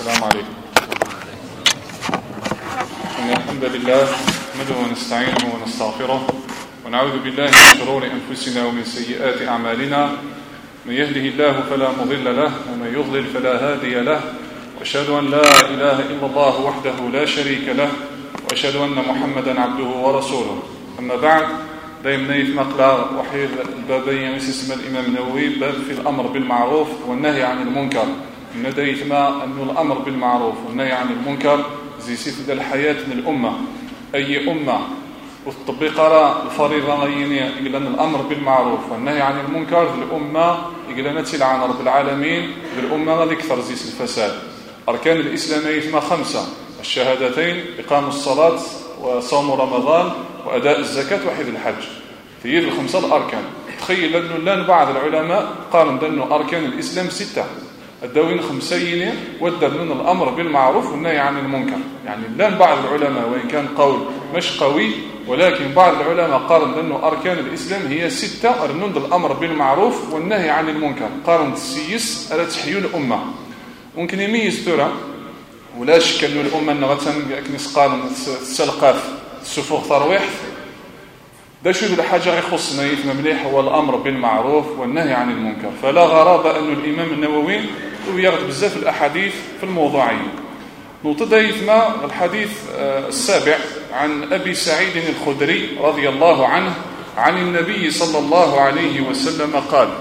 السلام عليكم. إن الحمد لله نحمده ونستعينه ونستغفره ونعوذ بالله من شرور أنفسنا ومن سيئات أعمالنا. من يهده الله فلا مضل له ومن يضلل فلا هادي له، وأشهد أن لا إله إلا الله وحده لا شريك له، وأشهد أن محمدا عبده ورسوله. أما بعد، دائما يتنقل وحيد البابين يسمى الإمام النووي باب في الأمر بالمعروف والنهي عن المنكر. إن دايتما أن الأمر بالمعروف والنهي عن المنكر زي سيد الحياة من الأمة، أي أمة وتطبق الفريضة إلى الأمر بالمعروف والنهي عن المنكر الأمة إلى نتلعن رب العالمين بالأمة غادي كثر زيس الفساد. أركان الإسلام يتما 5: الشهادتين، إقام الصلاة، وصوم رمضان، وأداء الزكاة، وحفظ الحج. في يد ال5 الأركان. تخيل أنه لان بعض العلماء قالوا أنه أركان الإسلام 6 الدوين 5 ودر من الأمر بالمعروف والنهي عن المنكر. يعني لان بعض العلماء وإن كان قول مش قوي، ولكن بعض العلماء قالوا أنه أركان الإسلام هي 6 أرنود الأمر بالمعروف والنهي عن المنكر. قالوا تسيس على تحيي الأمة. ممكن يميز ترى ولا شك أنه الأمة نغتن كنس قال تسلقاف السفوخ ترويح ده شو الحاجة يخصنا يتم مليح هو الأمر بالمعروف والنهي عن المنكر. فلا غرابة أن الإمام النووي يغد بزاف الأحاديث في الموضوعين. نوطد يتم الحديث 7 عن أبي سعيد الخدري رضي الله عنه عن النبي صلى الله عليه وسلم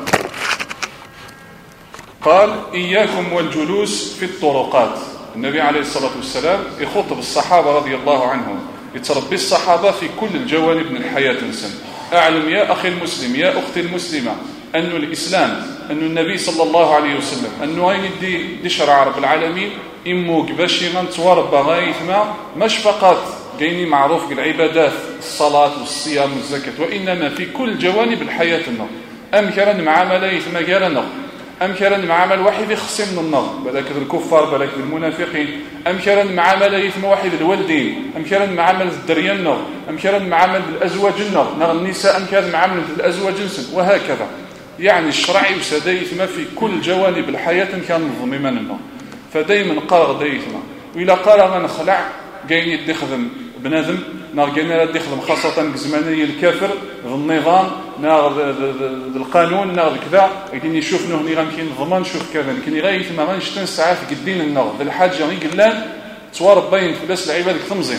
قال: إياكم والجلوس في الطرقات. النبي عليه الصلاة والسلام يخاطب الصحابة رضي الله عنهم، يتربي الصحابة في كل الجوانب من الحياة إنسان. أعلم يا أخي المسلم يا أختي المسلمة أن الإسلام، أن النبي صلى الله عليه وسلم أنه غين دي شرع رب العالمين إموك باشي غنتوارب غايثما مش فقط جيني معروف بالعبادات الصلاة والصيام والزكاة، وإنما في كل جوانب الحياة النظر. أم كرن معاملة يثما كرن أم كرن معامل واحد يخصم من النظر بلاك الكفار بلاك المنافقين، أم كرن معاملة يثما واحد الوالدين، أم كرن معامل الدريان النظر، أم كرن معامل الأزواج النظر نغ النساء، أم كرن معامل الأزواج جنسا، وهكذا. يعني الشرع يسدى يثما في كل جوانب الحياة كان ضميما النظر. فدايما قال دايثما وإلا قال غنخلع جاين يدي خدم بنادم نار جينا يدي خدم خاصة بزمانية الكافر النظام نار القانون نار كذا يديني يشوف نهني غنكين ضمان شوف كذا لكن يغاية ما غنشتن ساعات قدين النار ذا الحاجة يقلان توارب باين في بس العباد تنظيم.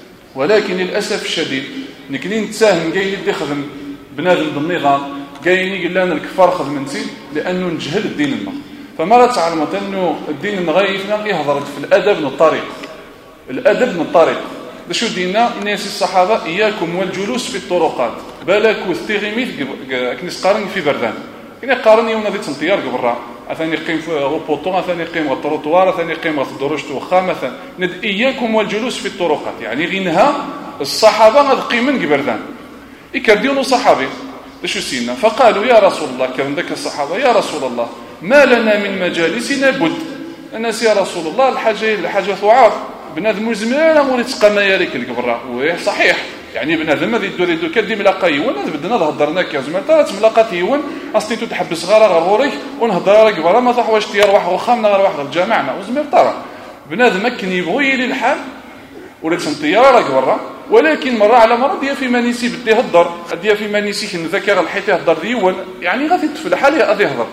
ولكن للأسف الشديد نكنين تساهم جاين يدي خدم بنادم بالنظام جاين يقلان الكفار خدمنتي لأنه نجهل الدين النار. فما تعلمت أنه الدين النغايفنا يهضر في الأدب من الطريق. الأدب من الطريق شو دينا الناس الصحابة: إياكم والجلوس في الطرقات. بالك وستيغيميت كنس قارن في بردان كنا قارن يوم نادي تنطيار قبرا أثاني قيم في غوبوطو أثاني قيم غطروطوار أثاني قيم غدروش توخا مثلا ند إياكم والجلوس في الطرقات. يعني غينها الصحابة غاد قيمن قبردان يكرديون صحابي شو سينا فقالوا: يا رسول الله، كان ذاك الصحابة: يا رسول الله، ما لنا من مجالسنا بد. الناس يا رسول الله الحاجة ثعاب بنادم زمان مولي تقام يالك الكبرى. ويه صحيح، يعني بنادم هذا يدور كدي ملاقي وانا بدنا نهضرناك يا زمان ترى ملاقاتي هون اصلي تحبس غير غروري ونهضر لك برا ما صح واش تيروح وخامنا غير واحد الجامعنا وزمير ترى بنادم كان يبغي لي الحال ولا تنطيارك برا. ولكن مره على مره ديا في مانيسي بدي يهضر ديا في مانيسي نذكر الحيط يهضر ديون يعني غادي في الحال غادي يهضر.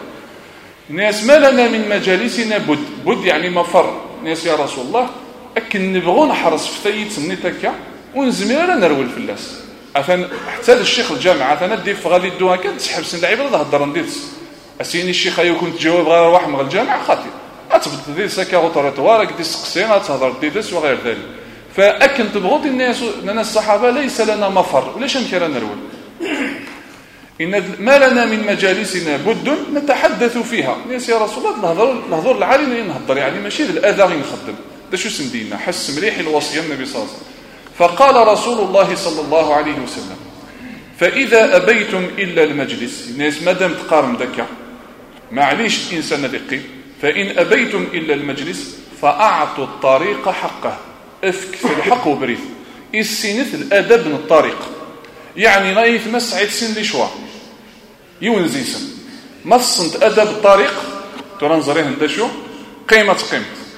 ناس ما لنا من مجالسنا بد يعني مفر. ناس يا رسول الله أكن نبغون نحرص في ثيت سنتك ونزمير نرول في اللاس أثن حتى الشيخ الجامعة أثن ندي في غادي الدوها كان تسحب سن العباد هذا هضر نديرس أسيني الشيخ أيو كنت تجاوب غير واحد من الجامعة خاطر أتبت ذي سكا وطرطوارك دي سقسين أتهضر ديدس وغير ذلك. فأكن تبغوت الناس لنا الصحابة ليس لنا مفر وليش نكرا نرول. إن ما لنا من مجالسنا بد نتحدث فيها. ناس يا رسول الله نهضر العالي نهضر يعني ماشي الأذى نخدم ده شو سندينا حس مليح الوصية النبي صلى الله عليه وسلم. فقال رسول الله صلى الله عليه وسلم: فإذا أبيتم إلا المجلس. الناس مادام تقارن دكا معليش الإنسان ذقي. فإن أبيتم إلا المجلس فأعطوا الطريق حقه. افك في الحق وبريث السنث الأدب من الطريق. يعني لا يتمس عيد سن لي شوا يونزيسن ما تصنت أدب الطريق ترنظريه انت شو قيمة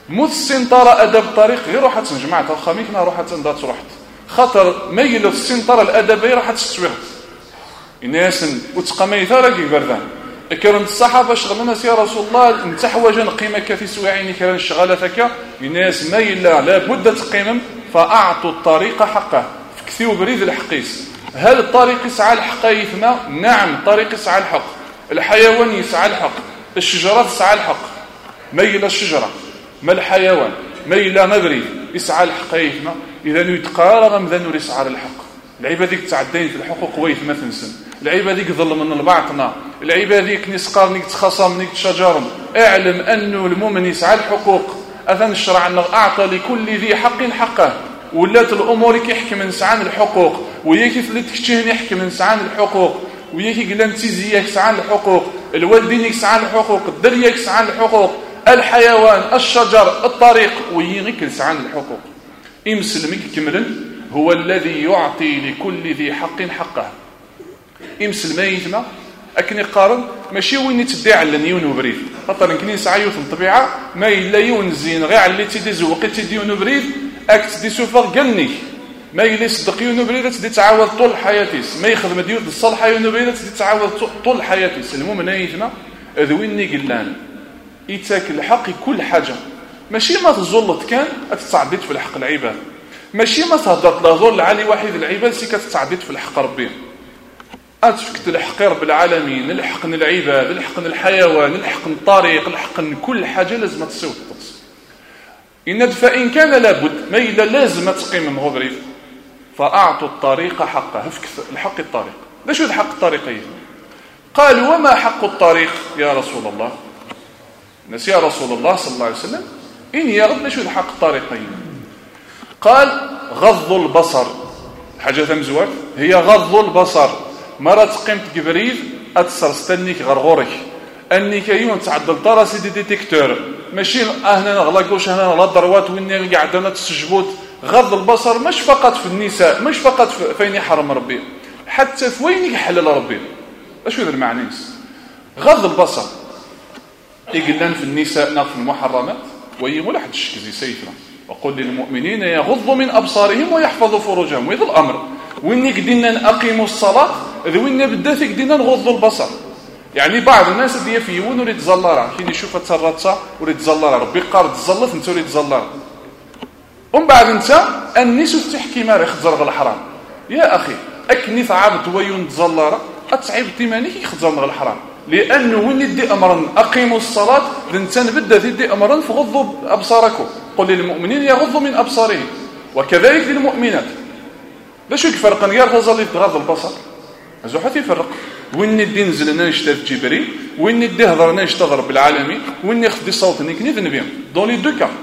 موت السنطره ادب الطريق غير روح تنجمعت واخا ميكنا روح تندات رحت خاطر ميل السنطره الادبيه راح تستويغ الناس وتقميث راكي بردان كرم الصحابه شغلنا يا رسول الله انت حواجه نقيمك في سواعيني كان الشغاله فكا الناس ميلا لابد تقيمم فاعطوا الطريق حقه فكثيو بريد الحقيس هل الطريق يسعى الحق يثنى؟ نعم الطريق يسعى الحق الحيوان يسعى الحق الشجره تسعى الحق ميلا الشجره ما الحيوان ميلا مبريد يسعى الحق يثنى اذا يتقارغ مذن يسعى الحق العيبه ديك تعدين في الحقوق ويث ما تنسن العيبه ديك ظلم من البعضنا العيبه ديك نسقارنيك تخاصم نيك تشجرم اعلم انه المؤمن يسعى الحقوق اذن الشرع انه اعطى لكل ذي حق حقه ولات الامور كيحكم نسعى الحقوق وياك اللي تكتشهن يحكم نسعى الحقوق وياك قال انت زيك سعى الحقوق الوالدين يسعى الحقوق الدريه يسعى الحقوق الحيوان الشجر الطريق وياك يسعى الحقوق مسلمك كملن هو الذي يعطي لكل ذي حق حقه مسلم يثنى اكني قارن ماشي وين تدي على نيون وبريد خاطر كني سعيوت الطبيعه ما الا يون زين غير على اللي تدي زوقي تدي ونبريد اك تدي سوفر قالني ما الا صدق ونبريد تدي تعاود طول حياتيس ما يخدم ديود الصالحه ونبريد تدي تعاود طول حياتيس المؤمن يثنى ذويني قلان يتاكل الحق كل حاجه ماشي ما تزلط كان تتعديت في الحق العباد ماشي ما تهضرت لا ظل علي واحد العباد سي كتعديت في الحق ربي اتفكت الحق رب العالمين الحقن العباد الحقن الحيوان الحقن الطريق الحقن كل حاجه لازم تسوي الطقس فإن كان لابد ما إلا لازم تقيم مغبريف فأعطوا الطريق حقه هفك الحق الطريق ليش الحق الطريقين قال وما حق الطريق يا رسول الله نسي يا رسول الله صلى الله عليه وسلم إن يغض ليش الحق الطريقين قال غض البصر حاجة ثمزوات هي غض البصر مرة قيمت جبريل أتصر استنيك غرغورك أني كيون تعدل طراسي دي ديتيكتور ماشي هنا نغلقوش هنا نغلق دروات وإني قاعدنا تسجبوت غض البصر مش فقط في النساء مش فقط فين يحرم ربي حتى في وين يحلل ربي اش هذا المعنى غض البصر يقلن في النساء ناف المحرمات وهي ولا حد شكزي سيفنا وقل للمؤمنين يغضوا من أبصارهم ويحفظوا فروجهم وهذا الأمر وإني قدنا نقيموا الصلاة وإني بدات قدنا نغض البصر يعني بعض الناس اللي يفيون وريد زلارة كاين يشوف تسرطها وريد زلارة ربي قارد تزلط انت وريد زلارة ومن بعد انت الناس تحكي ما راه خزر الحرام يا اخي اكني ثعابت ويون تزلارة اتعب تيمانيك يخزر الحرام لانه وين يدي امرا اقيموا الصلاه الانسان بدا يدي امرا فغضوا ابصاركم قل للمؤمنين يغضوا من ابصارهم وكذلك للمؤمنات باش الفرق غير تظل تغض البصر ازو حتى يفرق وين ندي نزل انا نشتاف جبريل وين ندي هضر انا نشتغل بالعالمين وين نخدي صوت نكني ذنبيا دون لي دو كا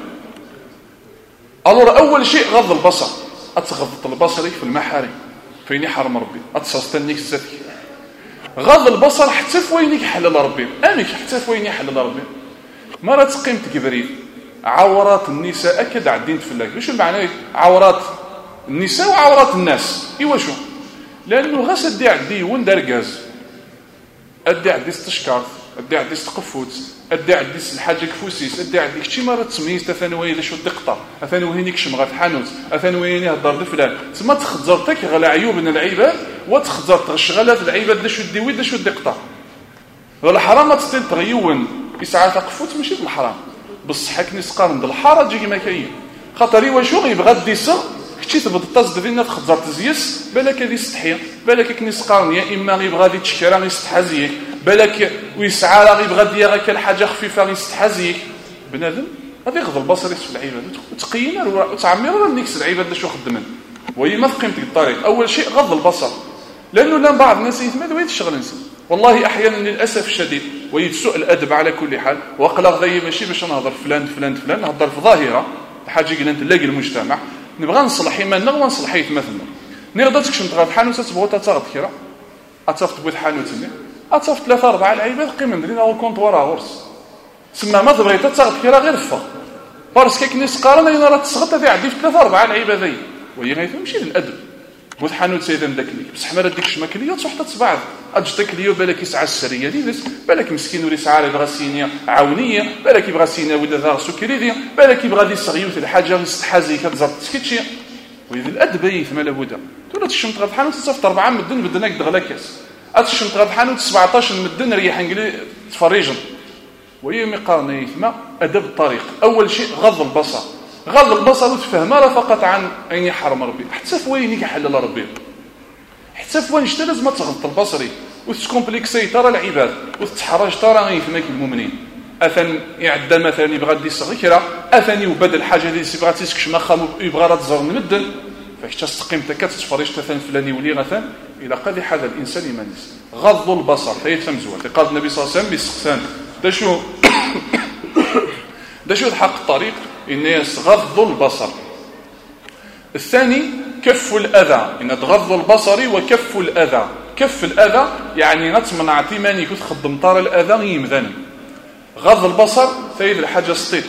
الور اول شيء غض البصر اتغض البصر في المحارم فين يحرم ربي اتستنيك الزكي غض البصر حتى في وين يحلل ربي امك حتى في وين يحلل ربي مرة تقيمت جبريل عورات النساء اكد عدين تفلاك واش معنى عورات النساء وعورات الناس ايوا شو لانه غاس ادي عدي وين دركاز ادي عدي استشكار ادي عدي استقفوت ادي عدي الحاجه كفوسيس ادي عدي شي مره تسميز ثانوي لا شو دقطه ثانوي هنيك شمغه في حانوت ثانوي هني هضر فلان تما تخزرتك على عيوبنا العباد وتخزرت الشغلات العباد لا شو ديوي لا شو دقطه ولا حرام تستل تغيون يسعى تقفوت ماشي بالحرام بصح كني سقارن بالحاره تجي ما كاين خاطر هو شو يبغى ديسا كنتي تبغى تصدف لنا تخزر تزيس بالك هذه استحيا بالك كني سقارن يا اما يبغى دي تشكرا يستحازيك بالك ويسعى لا يبغى دير هكا الحاجه خفيفه يستحازيك بنادم غادي يغض البصر في العباد وتقينا وتعمر نيكس العباد شو خدمن وهي ما قيمتك الطريق اول شيء غض البصر لانه لان بعض الناس يتمادوا وين الشغل انسان والله احيانا للاسف الشديد ويتسوء الادب على كل حال وقلا غادي ماشي باش نهضر فلان نهضر في ظاهره حاجه قلنا نلاقي المجتمع نبغى نصلح ايماننا ونصلح حياتنا نقدر تكشم تغاد حانوت تبغوا تاخذ كيرا اتصفت بوت حانوتني اتصفت 3 4 العباد قيمه ندير او كونط ورا غرس سما ما تبغي تاخذ كيرا غير فا بارسكو كني سقارنا انا راه تصغط هذه عندي في 3 4 العباد هي وهي غير ماشي الادب قلت حانوت سيدان داك لي بصح ما ديكش ماكليه تروح تتبعض اجدك ليو بالك يسعى السريه ديالك بالك مسكين ولي سعى يبغى سينيا عاونيه بالك يبغى سينيا ودا دار سكري ديال بالك يبغى دي صغيوت الحاجه يستحازي كتزرط سكيتشي وإذا الادبي ثم لابد تولى الشمط غاد حانوت تصفط 4 مدن بدنا دغلا كاس الشمط غاد حانوت 17 مدن ريح انجلي تفريجن وهي مقارنه ثم ادب الطريق. اول شيء غض البصر، غض البصر وتفهم راه فقط عن اين يحرم ربي حتى فوين يحلل ربي حتى فوين انت لازم تغض البصري وتكومبليكسي ترى العباد وتتحرج ترى غير فماك المؤمنين اثن يعدى مثلا يبغى دي صغيره اثن يبدل الحاجه اللي يبغى تسكش ما خام يبغى راه تزور المدن فاش تستقيم تتفرج مثلا فلاني ولي مثلا الى قضي هذا الانسان يمانيس غض البصر فيفهم زوال. قال النبي صلى الله عليه وسلم بيسقسان دا شو الحق الطريق الناس غض البصر. الثاني كف الأذى، إن تغض البصر وكف الأذى. كف الأذى يعني غتمنع تيمانيك وتخدم طار الأذى يمذن. غض البصر ثايد الحاجة سطيت.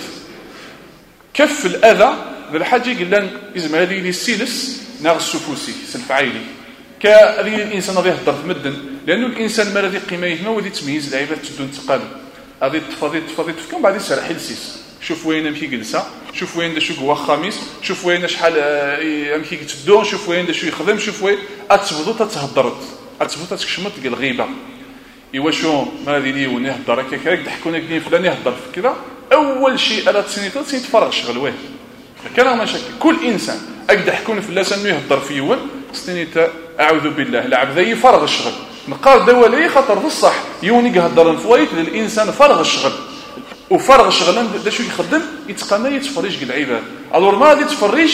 كف الأذى بالحاجة قلنا إزم هذه لي السيلس ناغ السفوسي سلف عيلي كهذه الإنسان غادي يهضر في مدن لأنه الإنسان ما الذي قيمة يفهم وذي تمييز العباد تدون تقالب هذه تفضي تفكم بعد يسرح السيس شوف وين امشي جلسه شوف وين دا شو هو خميس شوف وين شحال امشي تدون شوف وين دا شو يخدم شوف وين اتبدو تتهضرت اتبدو تكشمت ديال الغيبه ايوا شو ما هذه لي وني هضر هكاك ضحكونا كدين فلان يهضر في كذا اول شيء الا تفرغ شغل واه كان مشاكل كل انسان اقدر حكون في اللسان يهضر في يول سنيت اعوذ بالله العبد يفرغ الشغل نقار دولي خطر في الصح يوني يهضر فويت للانسان فرغ الشغل وفرغ الشغلان دا شو يخدم يتقنى يتفرج قال العباد الور ما غادي تفرج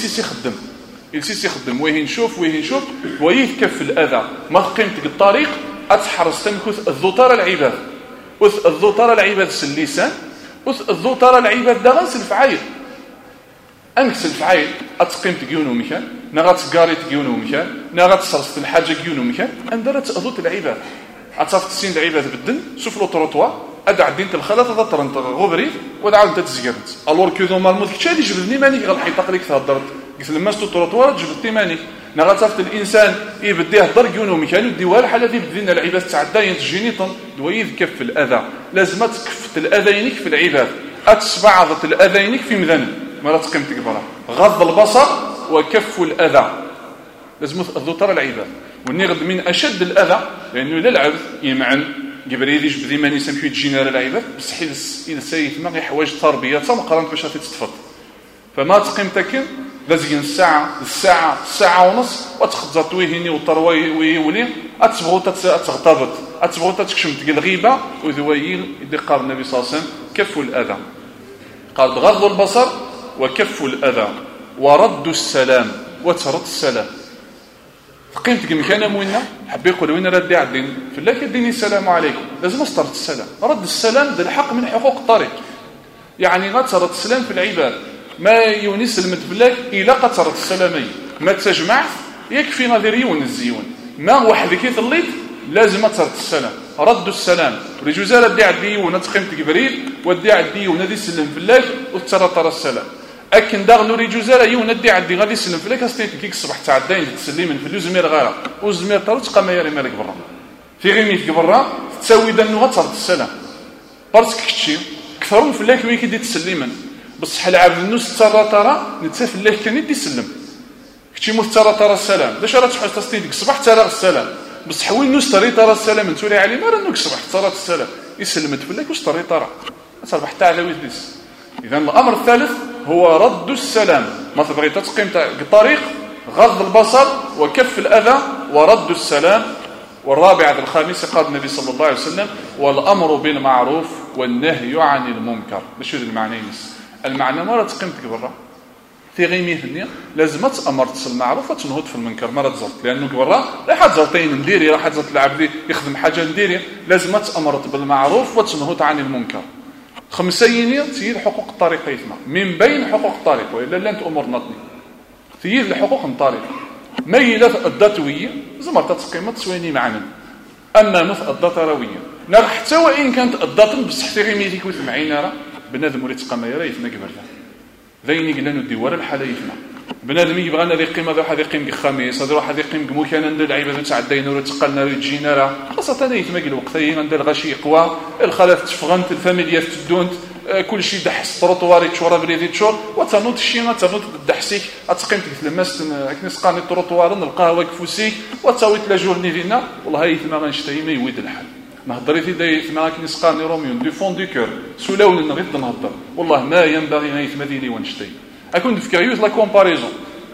السيسي يخدم وين نشوف ويتكف الاذى ما قيمتك الطريق اتحرص تمكث الذطار العباد الذطار العباد اللسان الذطار العباد دا غنسل فعايل انكسل فعايل اتقيم تجيونو مكان نغات قاري تجيونو مكان نغات صرفت الحاجه جيونو مكان اندرت اذوت العباد عطفت السين العباد بالدن شوف لو تروطوار ادع دينت الخلاط هذا ترنط غبري ودعاود تتزقرت الور كيدو مالمود كشادي جبدني ماني غير الحيطه قليك تهضرت قلت لما ستو تروطوار جبدتي ماني نغاتفت الانسان يبدي يهضر كيونو مكان الديوال حال هذه بدينا العباد تعداين تجينيطن دويذ كف الاذى لازم تكفت الاذينك في العباد اتسبعضت الاذينك في مذن ما تقيم تكبرها غض البصر وكف الاذى لازم الذطر العباد ونغض من اشد الاذى لانه لا العبد يمعن جبريل يجبد ما يسمحوا يجينا العباد بصح الى سيف ما حوايج تربيه مقارنه باش تتفض فما تقيم تكن لازم الساعه ونص وتخزط ويهني وطروي ويولي اتبغوا تغتبط اتبغوا تكشم تقل غيبه وذويل يدي قال النبي صلى الله عليه وسلم كفوا الاذى قال غض البصر وكف الاذى ورد السلام وترد السلام قيمتك مكانه موينه حب يقول وين ردي عدين فلا كديني السلام عليكم لازم استرد السلام رد السلام ده الحق من حقوق الطريق يعني ما ترد السلام في العباد ما يونس المتبلاك الى قترت السلامي ما تجمع يكفي نظير يونس زيون ما وحدك ثليت لازم ترد السلام رد السلام رجوزا ردي عدي ونتقيمت جبريل ودي عدي ونادي سلم في الله وترى السلام اكن داغلو رجوزا يوندي عدي غادي يسلم في الله كاستيت كيك الصبح تعداين تسليم في الزمير غيره وزمير طرت قما يري مالك برا في غيميت برا تساوي دنو غترد السلام برسك كتشي كثرون في الله كي كيدي تسليما بصح العبد النص ترى نتسف الله كان يدي يسلم كتشي مو ترى السلام باش راه تحس تستيدك الصبح ترى السلام بصح وين نص ترى السلام نتولي عليه ما راه الصبح ترى السلام يسلمت في الله واش ترى صباح تاع على ويدلس. اذا الامر الثالث هو رد السلام ما تبغي تقيم الطريق غض البصر وكف الاذى ورد السلام. والرابعه الخامسه قال النبي صلى الله عليه وسلم والامر بالمعروف والنهي عن المنكر. باش هذا المعنى المعنى ما تقيمتك برا في غيميه النية لازم تأمر بالمعروف وتنهض في المنكر ما تزرت لانه برا لا حد زرتين نديري راح تزرت العبد يخدم حاجه نديري لازم تأمر بالمعروف وتنهض عن المنكر. خمسين تيد حقوق الطريق يثمر من بين حقوق الطريق والا لا انت امور نطني تيد الحقوق الطريق ميله الذاتويه زعما تقيمه تسويني معنا اما مثل الذاترويه نار حتى وان كانت الذات بصح في غيميتك وثمعين راه بنادم ولي تقام يرا يثنا قبل ذيني قلنا ندي ورا الحاله يثنا بنادم يبغى انا يقيم هذا واحد يقيم الخميس هذا واحد يقيم مكان ندير العباده تاع الدين ولا تقلنا ولا تجينا راه خاصه انا يتماك الوقت هي ندير غاشي قوا الخلاف تفغنت الفاميليا تدونت كل شيء دحس التروطوار يتشور بريدي تشور وتنوض الشيء تنوض دحسيك تقيم تلمس كني سقاني التروطوار نلقاه واقف فوسيك وتصاويت لا جورني فينا والله هي ثما غنشتي ما يويد الحال نهضري في داي ثما كني سقاني روميون دو فون دو كور سولاول نغيض نهضر والله ما ينبغي ان يثما لي ونشتي اكون في كريوس لا كومباريزون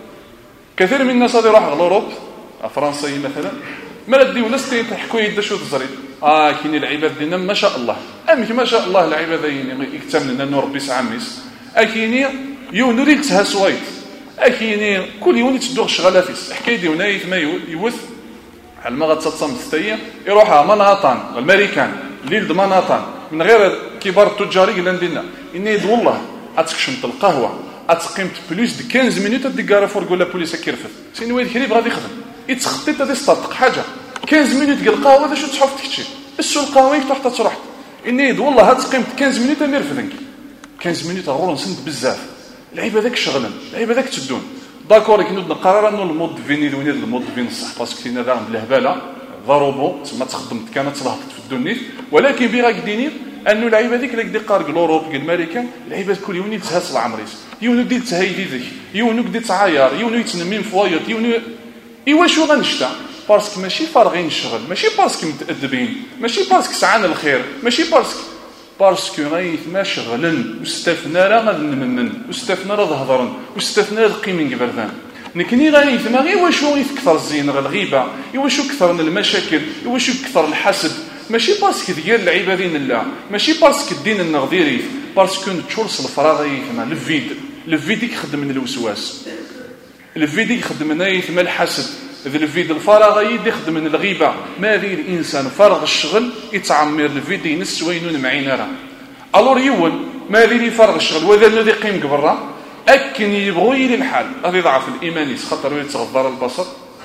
كثير من الناس اللي راح لوروب فرنسا مثلا ما ردي ولا ستي تحكوا يد شو تزريد كاين العباد ديالنا ما شاء الله ما شاء الله العباد يكتمل لنا نور ربي سعميس اكيني يونوري تها سويت اكيني كل يوم تدوغ شغاله فيس حكايه ديالنا يثما يوث على ما غتصم ستيه يروحها مناطن الامريكان ليل مناطن من غير كبار التجار اللي عندنا اني والله اتكشمت القهوه اتقيمت بلوس دي 15 مينوت ديكارا فور قول لا بوليس كيرفد سين وين كريب غادي يخدم يتخطيت غادي يصطدق حاجه 15 مينوت ديال القهوه هذا شو تحف تكتشي السوق القهوه تحت تروح اني والله هتقيمت 15 مينوت ما يرفدنك 15 مينوت غور نسند بزاف العيب هذاك شغلا العيب هذاك تدون داكور كنود نقرر انه المود فيني دوني المود فين صح باسكو فينا دار بالهباله ضربوا تما تخدمت كانت تلهبط في الدنيت ولكن بغا ديني انه اللعيبه هذيك اللي دي قارق الاوروب قال الامريكان اللعيبه كل يوم يتهز العمريس يونو دي تهيدي ذيك يونو دي تعاير يونو يتنمين فوايط يونو ايوا شو غنشتا باسكو ماشي فارغين الشغل ماشي باسكو متادبين ماشي باسكو سعان الخير ماشي باسكو غايث ما شغلن واستفنا راه غنمنن واستفنا راه ظهرن واستفنا القيمين قبردان نكني غايث ما غير واش يكثر الزين غير الغيبه واش كثر المشاكل واش كثر الحسد ماشي باسكو ديال العباده دين الله ماشي باسكو الدين النغديري باسكو تشورس الفراغ يثما الفيد يخدم من الوسواس الفيد يخدم من يثما الحسد الفيد الفراغ يخدم من الغيبه ما ذي الانسان فرغ الشغل يتعمر الفيد ينس وينون معينا راه الور يون ما ذي فرغ الشغل وذا الذي يقيم قبره اكن يبغوا يلي الحال غادي يضعف الايمان خطر يتغذر البصر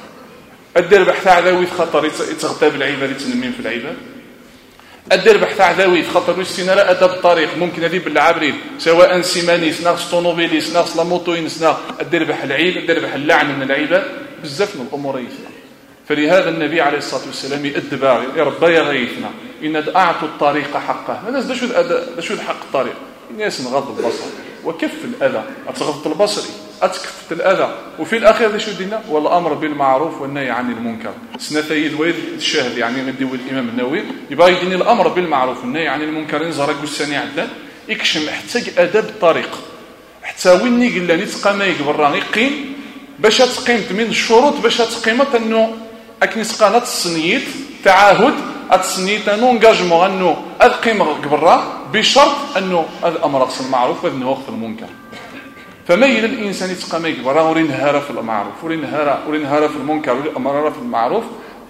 الدير بحث عداوي خطر يتغطى بالعباد يتنمين في العباد الدير بحث عداوي خطر الاستناره ادب الطريق ممكن هذه بالعابرين سواء سيمانيس ناقص طونوبيليس ناقص لاموطوينس الدير بحث العيب الدير بحث اللعن من العباد بزاف من الامور يثنا فلهذا النبي عليه الصلاه والسلام يأدب يا رب يا غيثنا ان اعطوا الطريق حقه الناس شو حق الطريق الناس نغض البصر وكف الاذى اتغض البصر اتكفت الاذى وفي الاخير ذا شو دينا والامر بالمعروف والنهي عن المنكر سنتي الويد الشاهد يعني نديو الامام النووي يبغى يديني الامر بالمعروف والنهي عن المنكر نزهر قساني عدان يكشم احتاج اداب الطريق حتى وين قال لي تقامي قبراني قيم باش تقيمت من الشروط باش تقيمت انه اكني سقانات السنيت تعهد السنيت انونجاجمون انه القيمه قبرا بشرط انه الامر رأس المعروف والنهي عن المنكر فميل الانسان يتقامي قبرا ورينهار في المعروف ورينهار في المنكر والامر في المعروف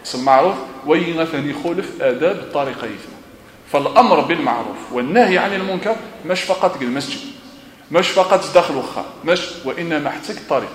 وين ثاني يخالف اداب الطريقين فالامر بالمعروف والنهي عن المنكر مش فقط المسجد مش فقط داخل وخا مش وانما محتاج طريقه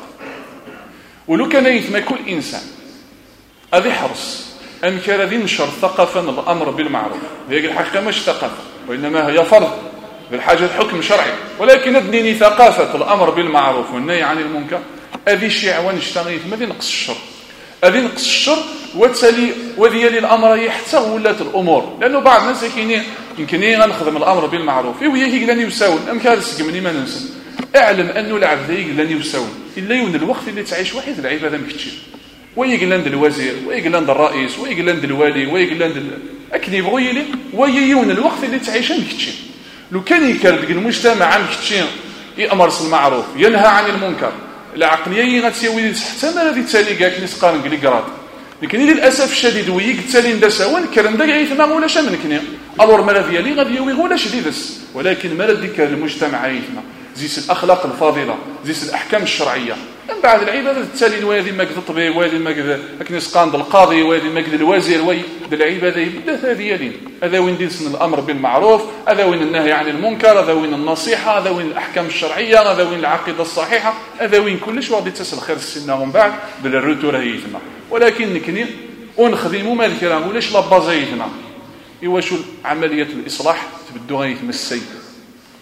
ولو كان يثم كل انسان هذه حرص ان كان ذي نشر ثقافه الامر بالمعروف هي الحقيقه مش ثقافه وانما هي فرض بالحاجه حكم شرعي ولكن ادنيني ثقافه الامر بالمعروف والنهي عن المنكر هذه شيء عوان اشتغيت ما نقص الشر وتالي وذيالي الامر يحتى ولات الامور لانه بعض الناس يمكن غنخدم الامر بالمعروف وهي لاني يساون امكان سقمني ما ننسى اعلم انه العبد لاني يساون الا يون الوقت اللي تعيش واحد العباده مكتشف ويقلند الوزير ويقلند الرئيس ويقلند الوالي ويقلند اكن يبغوا يلي ويون الوقت اللي تعيشه مكتشف لو كان يكرد المجتمع مكتشف يامر بالمعروف ينهى عن المنكر العقليه غتساوي حتى ما الذي تالي كاع نسقان قليقرات لكن للاسف الشديد ويك تالي ندساون كرم دا يثما ولا شمن كني الور مالا ديالي غادي يوي ولا شديدس ولكن مالا ديك المجتمع يثما زيس الاخلاق الفاضله زيس الاحكام الشرعيه من بعد العباده التالي وهذه ما كذا الطبيب وهذه ما كذا كنسقان القاضي وهذه ما كذا الوزير وهي العباده يبدا هذه دين هذا وين دين الامر بالمعروف هذا وين النهي عن المنكر هذا وين النصيحه هذا وين الاحكام الشرعيه هذا وين العقيده الصحيحه هذا وين كلش واحد يتصل خير السنه من بعد بالروتور هيثما ولكن نكني ونخدموا ما الكلام ولاش لا بازايثنا ايوا شو عمليه الاصلاح تبدو غيثما السيد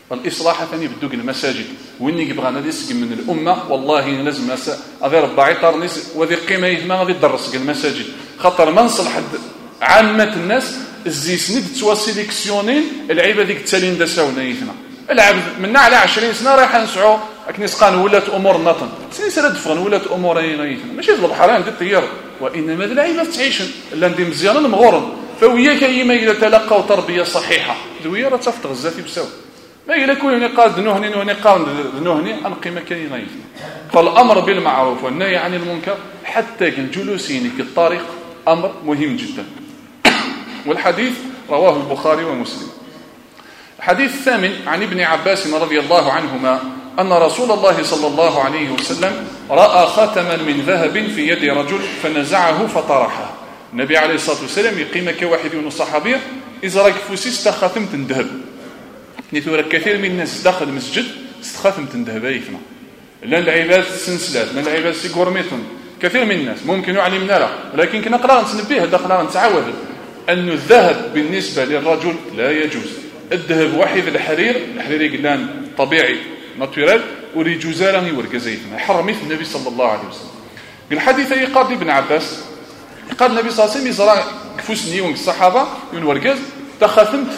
الإصلاح ثاني بدوك المساجد وين يبغى نادي يسقم من الأمة والله لازم هذا ربع طارنيس وذي قيمة يثما غادي يدرس المساجد خاطر ما نصلح عامة الناس الزيسني توا سيليكسيونين العيبة ديك التالين داساونا يثنا العبد منا على 20 سنة رايح نسعو أكني سقان ولات أمور نطن سنين سنة دفغن ولات أمور يثنا ماشي في البحر عندي الطيارة وإنما ذي العيبة تعيشن لا ندي مزيانا مغورن فوياك أيما إذا تلقوا تربية صحيحة ذويا راه تفتغ الزاتي بساو ما إلا كل نقاد نهني ونقاد نهني أنقيمة كاين نايف فالأمر بالمعروف والنهي عن المنكر حتى الجلوسين في الطريق أمر مهم جدا والحديث رواه البخاري ومسلم. الحديث الثامن عن ابن عباس رضي الله عنهما أن رسول الله صلى الله عليه وسلم رأى خاتما من ذهب في يد رجل فنزعه فطرحه. النبي عليه الصلاة والسلام يقيم كواحد من الصحابية إذا راك فوسيس خاتم تندهب نيثورا كثير من الناس داخل المسجد استخاتم تندهب ايثنا لا العباد سنسلات لا العباد سيغورميتون كثير من الناس ممكن يعلمنا له ولكن كنا قرا نتنبيه داخل نتعود أن الذهب بالنسبة للرجل لا يجوز. الذهب واحد الحرير قلان طبيعي ناتورال وريجوز راني وركزيتنا حرمت النبي صلى الله عليه وسلم. الحديث قال ابن عباس قال النبي صلى الله عليه وسلم يزرع كفوسني ونك الصحابة وركز تخاتمت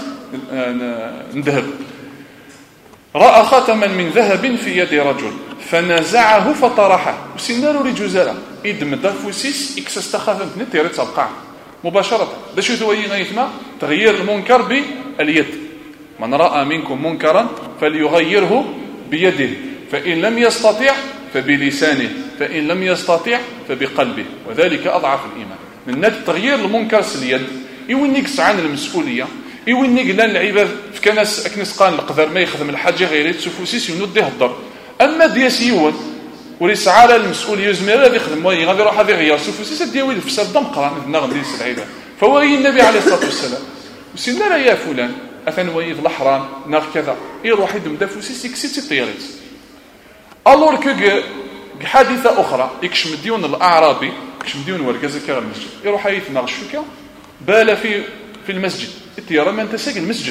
ذهب رأى خاتما من ذهب في يد رجل فنزعه فطرحه وسنالو رجوزالا إدمد فوسيس إكس استخاتمت نتيرت تبقى مباشرة ده شو ثوي غيثما تغيير المنكر باليد من رأى منكم منكرا فليغيره بيده فإن لم يستطيع فبلسانه فإن لم يستطيع فبقلبه وذلك أضعف الإيمان. من تغيير المنكر ساليد يونيك سعان المسؤولية يونيك لان العباد في كناس أكنس قان القدر ما يخدم الحاجة غير تسفوسيس ينودي هدر أما دياسيون وريسعى على المسؤولية يزمير هذا يخدم وين غادي يروح هذا غير سفوسيس دياوي الفساد دم قران نغدي العباد فهو النبي عليه الصلاة والسلام وسينا لا يا فلان أثن ويض الأحرام ناغ كذا يروح يدم دافوسيس يكسيت الطيارات ألور كو حادثة أخرى يكشم ديون الأعرابي يكشم ديون وركز كذا المسجد يروح يثناغ الشوكة بال في المسجد الطيارة ما انتساق المسجد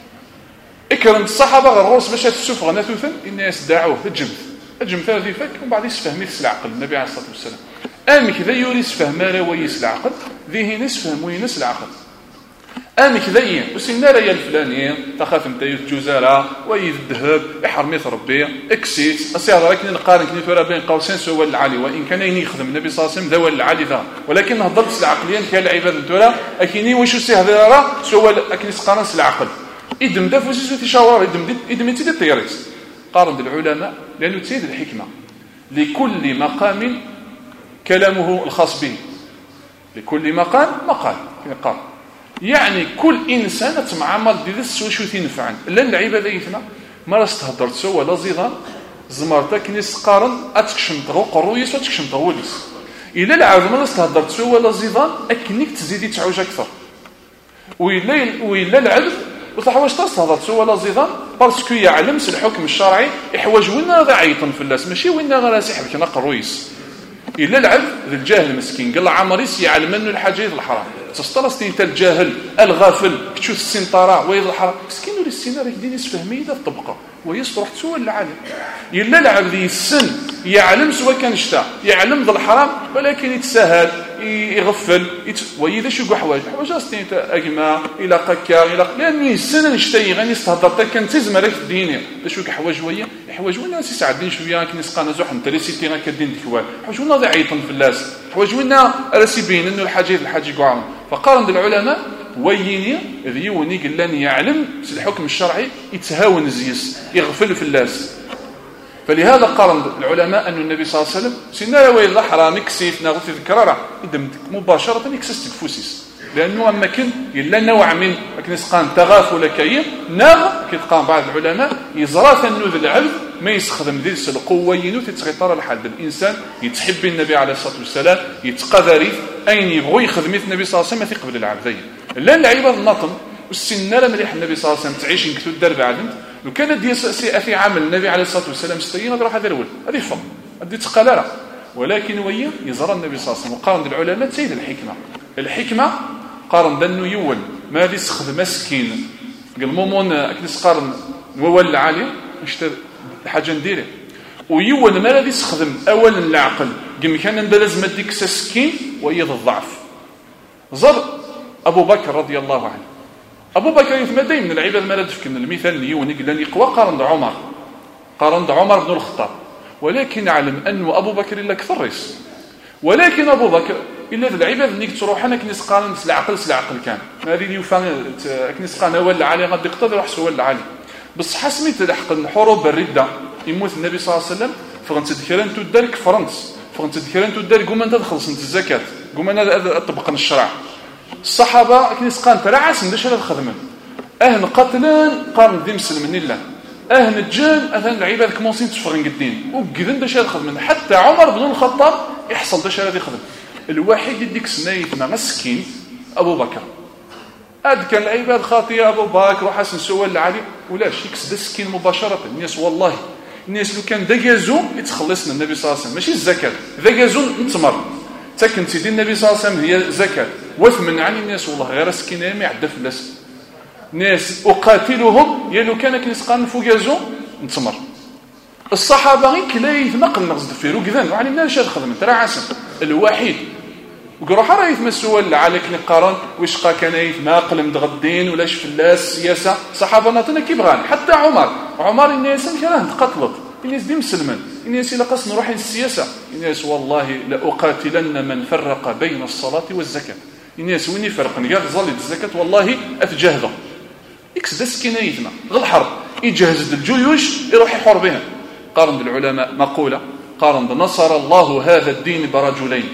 اكرم الصحابة غروس باش تسوف غناثوثا الناس داعوه الجمث هذه فك ومن بعد يسفهم يس العقل النبي عليه الصلاة والسلام أمي كذا يوريس فهم راه ويس العقل ذي نسفهم وينس العقل أمي كذا وسنا راه الفلاني تخافم تايث جوزارة ويذ الذهب يحرمي ربي اكسيت السيارة راكن نقارن كني ترى بين قوسين سوى العالي وإن كان يخدم النبي صلى الله عليه وسلم ذو العالي ذا ولكن هضرت العقليين كان العباد دولة أكيني وشو سهذا راه سوى أكني سقارن العقل إدم دافوسيس وتشاور إدم تيد الطيارات قارن العلماء لأنه تسيد الحكمة لكل مقام كلامه الخاص به لكل مقام مقال يعني كل إنسان تمعامل بذس وشو تنفعن لأن العبادة يثنى ما راستهدر تسوى لا زيضان زمارتك نسقارن أتكشم تغو قرويس وأتكشم تغوليس إلا العالم ما راستهدر تسوى لا زيضان أكنيك تزيدي تعوج أكثر وإلا العلم وتحواش تستهدر تسوى لا زيضان بارسكو يعلم الحكم الشرعي يحواج وينا ذا عيطن في الناس ماشي وينا غير سيحبك أنا قرويس إلا العبد ذي الجاهل المسكين قال عمريس يعلم أنه الحاجة الحرام تسترستي انت الجاهل الغافل كتشوف السنطرة ويض الحرام مسكين ولي السنة راك دينيس فهمي ذا الطبقة ويصبح تسوى العالم إلا العبد يسن يعلم سواء كان شتا يعلم ذا الحرام ولكن يتساهل يغفل وإذا شو حوايج أصلي أجمع إلى قكا إلى لأن يسن نشتي غني استهدرت كان تزم راك الدين شو حوايج ويا حوايج ونا سيساعدين شويه كنسقى زوح انت ريسيتي راك الدين ديكوال حوايج ونا ذا عيطن في اللاس حوايج ونا راسيبين انه الحاجه قاعد فقارن العلماء ويني ذيوني قال يعلم الحكم الشرعي يتهاون زيس يغفل في اللاس فلهذا قارن العلماء أن النبي صلى الله عليه وسلم سينا ويل حرام كسيت ناغوت ذكرارا يدم مباشرة يكسست فوسيس لأنه أما كن إلا نوع من كنسقان تغافل كيم ناغ كيتقام بعض العلماء يزرى ثنوذ العلم ما يستخدم ذي القوة ينو تتغطر الحال الإنسان يتحب النبي عليه الصلاة والسلام يتقذري أين يبغي يخدم النبي صلى الله عليه وسلم يقبل العبدين لا العباد النطم والسنة مليح النبي صلى الله عليه وسلم تعيش نكتو الدرب عدنت لو كانت دي في عمل النبي عليه الصلاة والسلام ستين هذا راح هذا الأول هذه فضل هذه تقلالة ولكن ويا يزرى النبي صلى الله عليه وسلم وقارن العلماء تسيد الحكمة قارن ذنو يول ما ذي سخذ مسكين قال مومون أكنس قارن وولى عليه نشتا الحاجه نديرها ويول ما غادي يستخدم اولا العقل كما كان لازم ديك السكين وهي الضعف. زر ابو بكر رضي الله عنه، ابو بكر يتمدى من العباد ما تفكن المثال اللي يوني قال لي قوى قارن عمر بن الخطاب، ولكن نعلم انه ابو بكر الا كثر ريس، ولكن ابو بكر الا العباد اللي تروح انا كني سقال العقل كان هذه اللي يفهم كني سقال ولا علي غادي يقتضي راح ولا علي بصح سميت الحق الحروب الرده يموت النبي صلى الله عليه وسلم فغنتذكر انت دار فرنسا فغنتذكر انت دار قوم انت تخلص انت الزكاه قوم انا طبق الشرع. الصحابه كني سقال ترعس نداش هذا الخدمه اهل قتلان قارن ذي مسلمين الله اهل الجان اذن العباد كمونسين تفرن قدين وكذا داش هذا الخدمه حتى عمر بن الخطاب يحصل داش هذا الخدمه. الواحد يديك سنايت مع مسكين ابو بكر هاد كان العباد خاطئه ابو بكر وحسن سوى العلي ولاش يكسد السكين مباشره. الناس والله الناس لو كان دجازو يتخلصنا النبي صلى الله عليه وسلم ماشي الزكاه دجازو نتمر تكن سيدي النبي صلى الله عليه وسلم هي زكاه وثمن عن الناس والله غير سكينه ما يعدى فلاس ناس اقاتلهم يا لو كان كنسقان فوجازو نتمر. الصحابه غير كلا يتنقل نقصد فيه وكذا وعلمنا اش الخدمه ترى عسل الواحد وقروح راه يتمسوا ولا عليك نقارن واش قا كان يتناقل متغدين ولاش فلاس سياسه صحابنا تنا كيبغان حتى عمر الناس كان تقتلت الناس دي مسلمين الناس الا قص نروح للسياسه الناس والله لاقاتلن من فرق بين الصلاه والزكاه الناس وين يفرق قال ظل الزكاه والله اتجاهده يكسد سكينيتنا غير الحرب يجهز الجيوش يروح يحور بها. قارن العلماء مقوله قارن نصر الله هذا الدين برجلين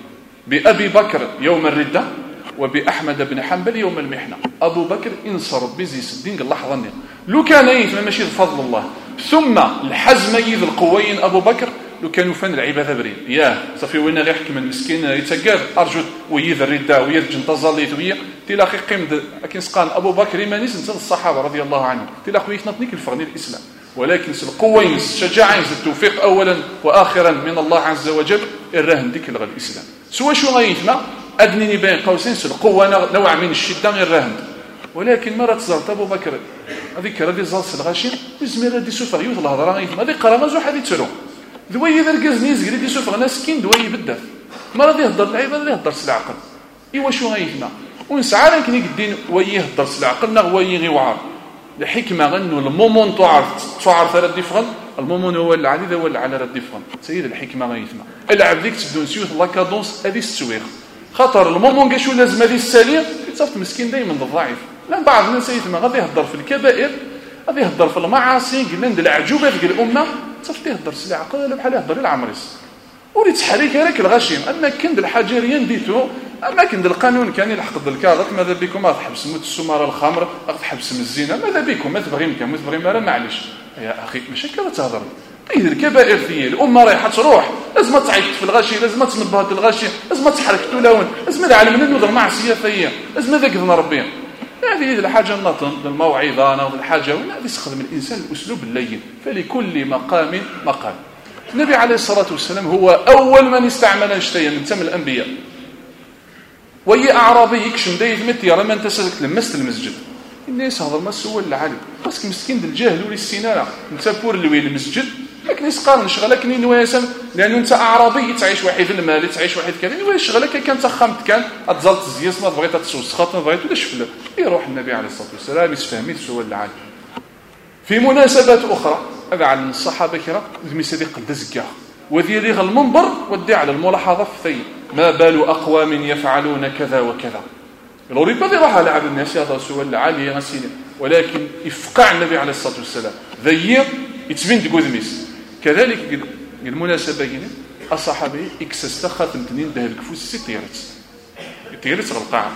بأبي بكر يوم الردة وبأحمد بن حنبل يوم المحنة. أبو بكر انصر بزيس الدين قال لحظة لو كان يثم ماشي بفضل الله ثم الحزم يذ القوين أبو بكر لو كانوا فن العبادة برين ياه صافي وين غير يحكم المسكين يتقاد أرجو ويذ الردة ويذ جنتظليت ويا تلاقي قيم لكن سقان أبو بكر إيمانيس نتا الصحابة رضي الله عنهم تلاقي يتنطنيك الفغني الإسلام ولكن القوين الشجاعين التوفيق أولا وآخرا من الله عز وجل الراهن ديك الغد الإسلام سوا شو غايتنا أدنيني بين قوسين القوة نوع من الشدة غير راهن. ولكن مرة تزارت أبو بكر هذيك راه زالت الغاشين وزمير راه سوفر يوث الهضره غايتما هذيك قرا ما زوج هذه تسرو دوي اذا ركزني زغري دي سوفر ناس كين دوي بدا ما راضي يهضر العيبه اللي يهضر العقل ايوا شو غايتنا ونسعى راه كني قدين وي يهضر العقل نا وي غي وعار الحكمه غنو المومون تعرف ثلاث ديفرن المومون هو اللي علي هو اللي على رد ديفرن سيد الحكمه غايتنا العب ديك تبدو نسيوث لا كادونس هذه التسويق خاطر المومون كاش لازم هذه الساليه تصفت مسكين دائما الضعيف لا بعض الناس يتما غادي يهضر في الكبائر غادي يهضر في المعاصي قلنا ند العجوبات ديال الامه تصفت يهضر سي عقل بحال يهضر العمريس ولي تحريك هذاك الغشيم اما كند الحجريه نديتو اما كند القانون كان يلحق الكاظت ماذا بكم ما تحبس موت السماره الخمر تحبس من الزنا ماذا بكم ما تبغي مكان ما تبغي ما معليش يا اخي ماشي كذا تهضر غير الكبائر فيه الامه رايحه تروح لازم تعيط في الغشي لازم تنبهض الغشي لازم تحرك تلاون لازم العالم منو ذا معصيه فيا لازم ذاك ذن ربي هذه الحاجه النطن الموعظه انا الحاجه وين غادي يستخدم الانسان الاسلوب اللين فلكل مقام مقال. النبي عليه الصلاه والسلام هو اول من استعمل اشتيا من تم الانبياء وهي اعرابي يكشم دايت متي راه ما انت سلكت لمست المسجد الناس هضر ما سوى العالم باسكو مسكين الجاهل ولي السنانه انت بور لوي المسجد لكن يسقارن شغلك ني نواسم لانه انت اعرابي تعيش واحد في المال تعيش واحد كذا ني شغلك كان تخمت كان اتزلت الزياس ما بغيت تسوس خاطر بغيت ولا شفله يروح النبي عليه الصلاه والسلام يتفهمي سوى العالم. في مناسبات اخرى هذا على الصحابه الكرام المسدي قد زكاه وذي لي المنبر ودي على الملاحظه في ثي ما بال اقوام يفعلون كذا وكذا لو ريبا راح على الناس هذا سوى العالي غسيل ولكن يفقع النبي عليه الصلاه والسلام ذي يتبين تقوذميس كذلك المناسبه هنا الصحابي اكسست خاتم تنين ذهب الكفوس تيرت القاعه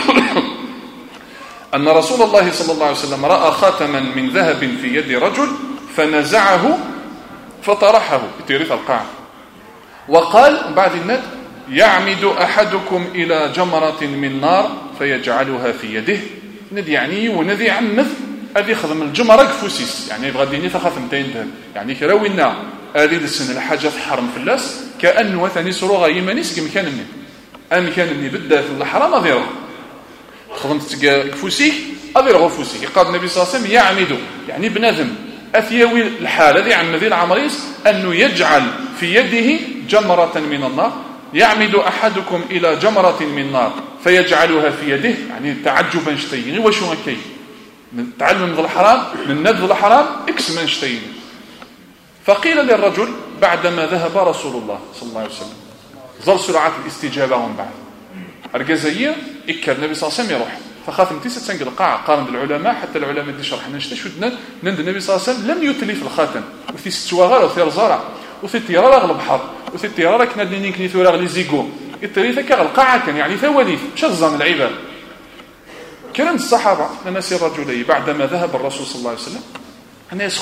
ان رسول الله صلى الله عليه وسلم راى خاتما من ذهب في يد رجل فنزعه فطرحه تيرت القاعه وقال بعد النت يعمد احدكم الى جمره من نار فيجعلها في يده ندي يعني ونذي عمث هذه خدم الجمره كفوسيس يعني يبغى ديني خاتمتين ذهب يعني كراوينا هذه السنه الحاجه تحرم في اللاس كانه ثاني سروغا يمانيس كمكانني امكانني بدا في الحرام غيره خدمت كفوسي أذي غفوسي قال النبي صلى الله عليه وسلم يعمد يعني بنذم أثيوي الحال الذي عن ذي العمريس أنه يجعل في يده جمرة من النار يعمد أحدكم إلى جمرة من نار فيجعلها في يده يعني تعجبا شتيني وشو هكي تعلم من الحرام من نبذ الحرام اكس من شتيني. فقيل للرجل بعدما ذهب رسول الله صلى الله عليه وسلم ظل سرعة الاستجابة من بعد الجزائية إكر النبي صلى الله عليه وسلم يروح فخاف متيسة تنقل القاعة قارن بالعلماء حتى العلماء دي شرح نشتش ودنا نند النبي صلى الله عليه وسلم لم يتلف الخاتم وفي ستواغار وفي رزارع وفي التيرار أغلب بحر وفي التيرار كنا دنين كنيثو راغ لي زيقو التريثة كالقاعة كان يعني ثواليث مش الظن العباد. كلام الصحابة الناس الرجلي بعدما ذهب الرسول صلى الله عليه وسلم الناس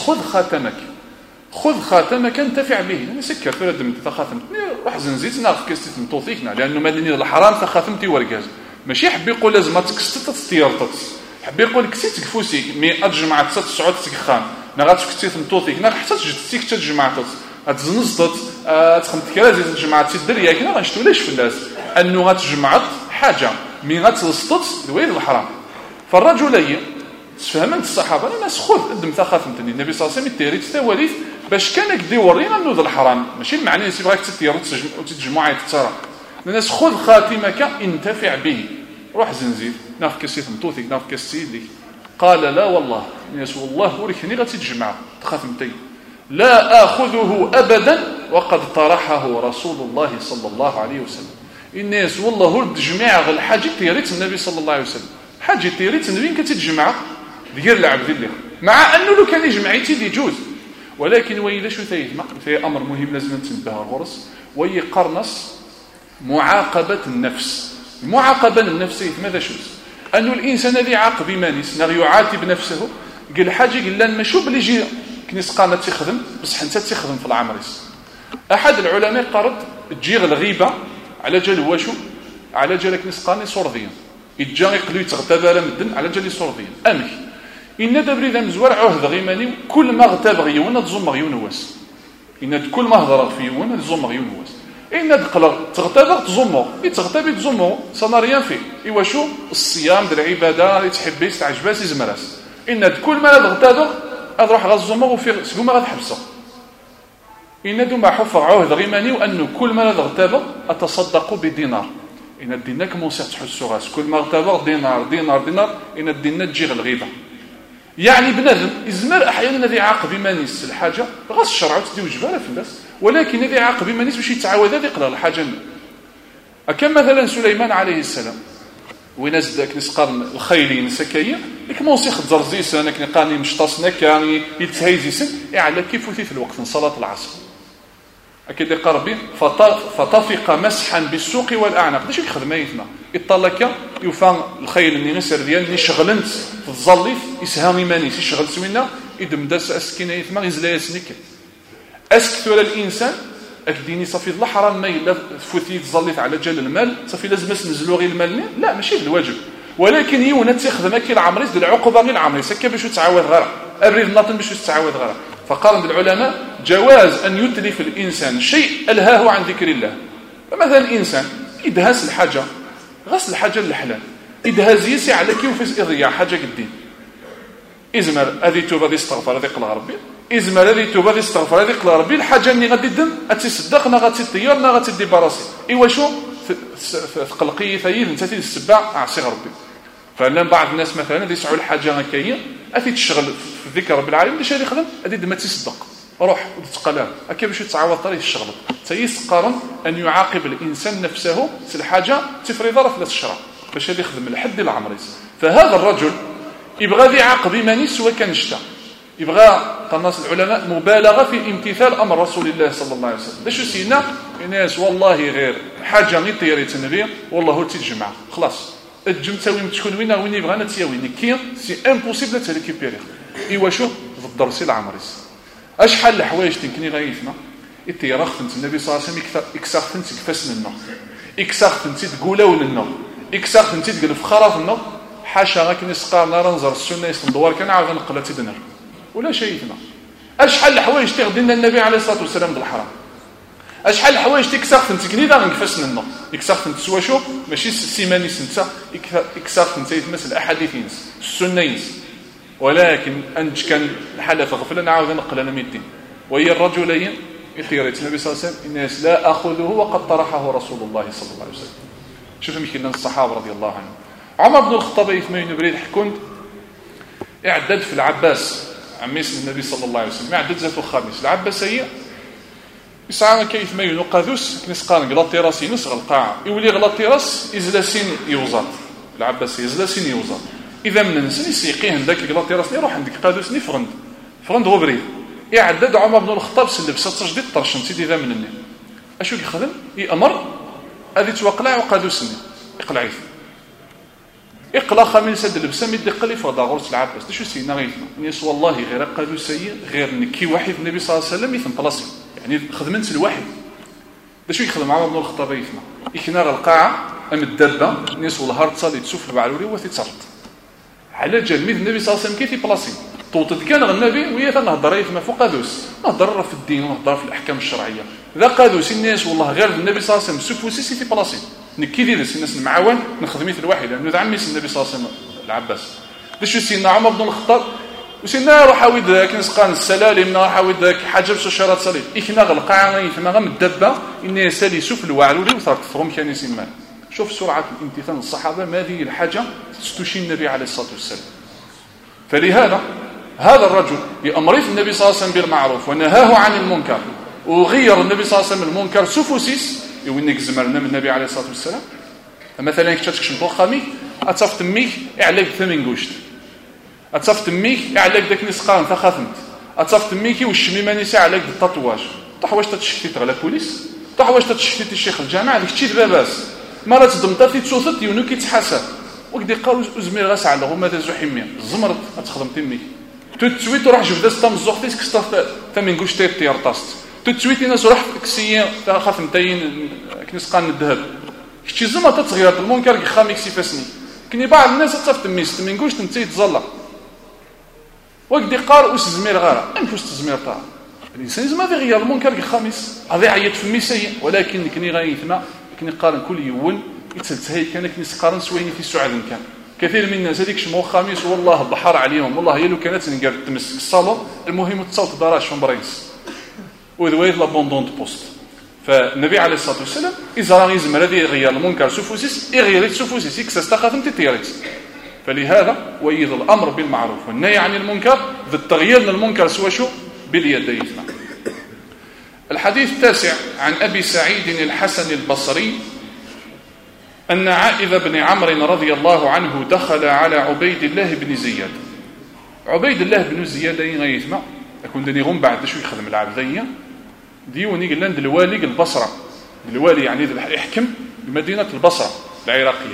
خذ خاتمك انتفع به يعني سكر في ردم تخاتمت راح زنزيت ناخذ كستي نطوثيكنا لانه مدني الحرام تخاتمتي ورقاز ماشي حب يقول لازم تكستت تستيرطت حب يقول كسيت كفوسي مي اجمع 9 تسخان نغات كستي نطوثيك نا حتى تجتيك تجمعت تزنزطت تخمت كرازي تجمعت الدريا كنا غنشتو ليش في الناس انه غتجمعت حاجه مي غتلصطت الويد الحرام. فالرجلي فهمت الصحابه الناس خذ قدم تخاتمتني النبي صلى الله عليه وسلم تيريت ثواليث باش كان كدي ورينا انه ذا الحرام ماشي المعني اللي بغاك تتير وتتجمع يتسرى الناس خذ خاتمك انتفع به روح زنزيد ناف كسيت مطوثك ناف كسيدي قال لا والله الناس والله وريكني غتجمع تخاتمتي لا اخذه ابدا وقد طرحه رسول الله صلى الله عليه وسلم. الناس والله التجميع غير الحاجه تيريت النبي صلى الله عليه وسلم حاجه تيريت وين كتجمع ديال العبد الله مع انه لو كان يجمعيتي دي جوز ولكن ويلا شو ثيثما في امر مهم لازم نتنبه الغرس وهي قرنص معاقبه النفس. المعاقبه النفسيه ماذا شو انه الانسان الذي يعاقب مانيس يعاتب نفسه قال حاجه قال لنا ما شوف اللي يجي كنيس قامه تخدم بصح انت تخدم في العمريس. احد العلماء قرض تجي الغيبه على جال هو شو على جال كنيس قاني صورذيا يجي يقلو يتغتابى مدن على جال صورذيا امك إن دبر إذا مزور عهد غيماني كل ما اغتاب غيون تزم غيون واس إن كل ما هضر في يون تزم غيون واس إن دقل تغتاب تزمو يتغتاب تزمو صناريا فيه إيوا شو الصيام ديال العبادة يتحبس تعجباس يزمراس إن كل ما تغتاب أروح غزمو وفي سكوما غتحبسه إن دو ما حفظ عهد غيماني وأنه كل ما تغتاب أتصدق بدينار إن الدينار كموسى تحسو غاس كل ما اغتاب دينار إن الدينار تجي الغيبة يعني بنادم إزمار أحيانا الذي عاقب مانيس الحاجة غاس الشرع تدي وجبالة في الناس ولكن الذي عاقب مانيس باش يتعاود هذا يقرأ الحاجة كم مثلا سليمان عليه السلام وناس ذاك نسقان الخيلين سكاية يكمونسي خضر زيسان لكن قاني مشطاسنا كان يتهيزيسن على كيف في الوقت صلاة العصر أكيد قربي فطفق مسحا بالسوق والأعناق داش يخدم يثنا يطلق يفان الخيل اللي نسر ديال شغلنت في الظليف يسهامي مانيس يشغل سوينا يدم داس اسكينه يثما يزلا يسنك اسكثر الانسان اكديني صافي الحرام ما الا فوتي تظليت على جال المال صافي لازم نزلوا غير المال لا ماشي بالواجب ولكن يونا تخدم كي العمريس ديال العقوبه غير العمريس هكا باش تعاود غير ابريد ناطن باش تعاود غير. فقال العلماء جواز ان يتلف الانسان شيء الهاه عن ذكر الله. فمثلا الانسان يدهس الحاجه غسل الحاجه الحلال يدهز يسي على كيف اضياع حاجه قدين ازمر هذه توبه دي استغفر هذه قل ربي ازمر هذه توبه دي استغفر هذه قل ربي الحاجه اللي غادي تدم اتصدقنا غتطيرنا غتدي براسي ايوا شو قلقيه ثيل انت السبع اعصي ربي. فلان بعض الناس مثلا اللي يسعوا الحاجه هكايا اثي تشغل في ذكر رب العالمين باش يخدم هذه ما تصدق روح وتتقلب هكا باش يتعاود طريق الشغل تيسقرن ان يعاقب الانسان نفسه في الحاجه تفرض رفله الشرع باش هذا يخدم لحد العمريس. فهذا الرجل يبغى يعاقب مانيس سواء كان شتا يبغى قناص العلماء مبالغه في امتثال امر رسول الله صلى الله عليه وسلم. باش سينا الناس والله غير حاجه غير طيريت النبي والله تجمع خلاص الجم تساوي تكون وين يبغى نتساوي كي سي امبوسيبل تريكيبيري ايوا شو الدرسي العمريس اشحال الحوايج تنكني غايثنا التيرخت النبي صلى الله عليه وسلم اكسرت انت كفاسن النار اكسرت انت تقولوا لنا اكسرت انت تقول في خراف النار حاشا غاك نسقى نار نزر السنه يصندوار كان عاود نقلت دنر ولا شيء ثما اشحال الحوايج تغدي لنا النبي عليه الصلاه والسلام بالحرام اشحال الحوايج تيكساخ تنتكني دا نكفاس لنا يكساخ تنتسوا شو ماشي سيماني سنتا يكساخ تنتيت الاحاديث السنه ولكن انت كان الحاله غفله نعاود نقل انا ميتين وهي الرجلين اختيارات النبي صلى الله عليه وسلم الناس لا اخذه وقد طرحه رسول الله صلى الله عليه وسلم. شوف يمكن الصحابه رضي الله عنهم. عمر بن الخطاب يثمين بريد حكمت اعدد في العباس عميس النبي صلى الله عليه وسلم اعدد ذات الخامس العباسيه يسعى كيف ما ينقذوس كنسقان غلط راسي نصغ القاعه يولي غلط راس يزلاسين يوزط العباسيه يزلاسين يوزط اذا من نسني سيقيه عندك غلط راس يروح عندك قادوسني فرند غبري يعدد عمر بن الخطاب سلبسه تجديد طرشن سيدي ذا من النيل اشو يخدم يامر هذه توقلع وقادوسني يقلع اقلا خميس هاد اللبسه ميدي قلي فضا غرس العباس شو سينا غيثنا نيس والله غير قادوسيه غير نكي واحد النبي صلى الله عليه وسلم يثم بلاصي يعني خدمت الواحد شو يخدم عمر بن الخطاب يثنا يكنا القاعه ام الدابه نيس والهار تصلي تشوف البعلوري وتتصرت على جال النبي صلى الله عليه وسلم كيف بلاصي طوطت كان النبي ويا تنهضر يثما فوق قادوس نهضر في الدين ونهضر في الاحكام الشرعيه ذا قادوس الناس والله غير النبي صلى الله عليه وسلم سفوسي سي بلاصي نكي ديال الناس المعاون نخدميت الواحد لانه ذا عميس النبي صلى الله عليه وسلم العباس شو سيدنا عمر بن الخطاب وسيدنا روح عاود ذاك نسقان السلالم راح عاود ذاك حاجه بشرات صليب يكنا القاعه يثما غير الدبه ان سالي سوف الوعلولي وصارت فروم كان يسمى شوف سرعه الامتثال الصحابه ما هذه الحاجه تستشي النبي عليه الصلاه والسلام. فلهذا هذا الرجل بأمره النبي صلى الله عليه وسلم بالمعروف ونهاه عن المنكر وغير النبي صلى الله عليه وسلم المنكر سفوسيس يونيك زمرنا من النبي عليه الصلاه والسلام. مثلا كتشك شنطو خامي اتصفت ميك عليك ثمن قشت اتصفت ميك عليك داك نسقان تخاثمت اتصفت ميكي والشميماني ساعه عليك التطواج طح واش تتشكتي تغلا بوليس طح واش تتشكتي الشيخ الجامع داك الشيء باباس مرات ضمطتي تصوت يونو كيتحاسب وكدي قالوا زمير غاس على هما دا زحيميه زمرت تخدم تميك تتسويت روح جبد استم زوختي كستف ثمن قشتي تيرطاست تتسويت ناس روح كسيه خاثمتين كنسقان الذهب كشي زما تتغير المنكر خامي كسيفاسني كني بعض الناس تصفت ميست من قوش تنتي تزلا وكدي قار واش زمير غاره امكوش تزمير طا الانسان زما في غير المنكر خامس هذا عيط في الميسيه ولكن كني غايثما كني قارن كل يوم يتسلتهي كان كني سقارن سويني في سعاد كان كثير من الناس هذيك شمو خامس والله بحر عليهم والله هي لو كانت نقدر تمس الصالون المهم تصوت دراش فمبرينس وذويت لابوندون بوست. فالنبي عليه الصلاه والسلام اذا راه يزمر هذه يغير المنكر سفوسيس يغير سفوسيس كسا خاطم تيريت. فلهذا ويذ الامر بالمعروف والنهي عن المنكر بالتغيير للمنكر سوا شو باليدين. الحديث التاسع عن ابي سعيد الحسن البصري ان عائذ بن عمرو رضي الله عنه دخل على عبيد الله بن زياد. عبيد الله بن زياد يغيثما يكون دني غم بعد شو يخدم العبديه ديوني قال لنا الوالي البصره الوالي يعني يحكم بمدينه البصره العراقيه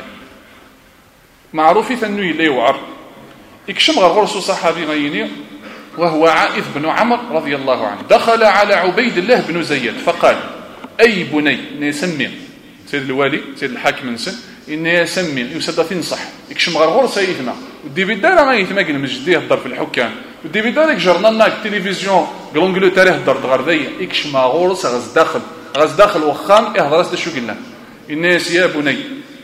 معروف انه يلي يوعر يكشم غير غرس صحابي غيني وهو عائذ بن عمرو رضي الله عنه دخل على عبيد الله بن زياد فقال اي بني نسمي سيد الوالي سيد الحاكم نسن اني يسمي يسد تنصح يكشم غير غرس يثما ودي بدال غيثما قال مجدي يهضر في الحكام ودي بدالك جرنالنا التلفزيون بالانجلترا يهضر غرديه يكشم غرس غاز داخل وخام يهضر است شو قلنا الناس يا بني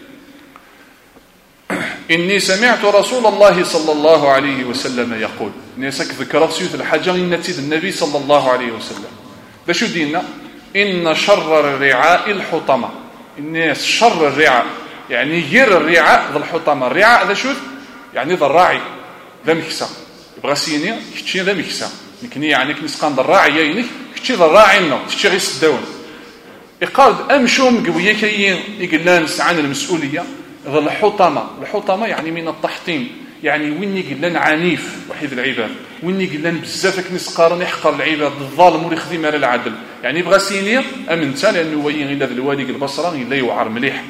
إني سمعت رسول الله صلى الله عليه وسلم يقول نيسك ذكرت سيوث الحاجة إن تيد النبي صلى الله عليه وسلم بشو ديننا إن شر الرعاء الحطمة الناس شر الرعاء يعني غير الرعاء ذا الحطمة الرعاء ذا شو يعني ذا الراعي ذا مكسا يبغى سيني كتشي ذا مكسا يمكن يعني كنسقان ذا الراعي يينك كتشي ذا الراعي إنه كتشي غير سداون يقال أمشوم قوية كيين يقلان عن المسؤولية ذا الحطمة يعني من التحطيم يعني وين يقلان عنيف وحيد العباد وين يقلان بزاف نسقارن يحقر العباد الظالم ويخدم على العدل يعني يبغى سيني امنتا لانه وين الا الوالي البصره الا يوعر مليح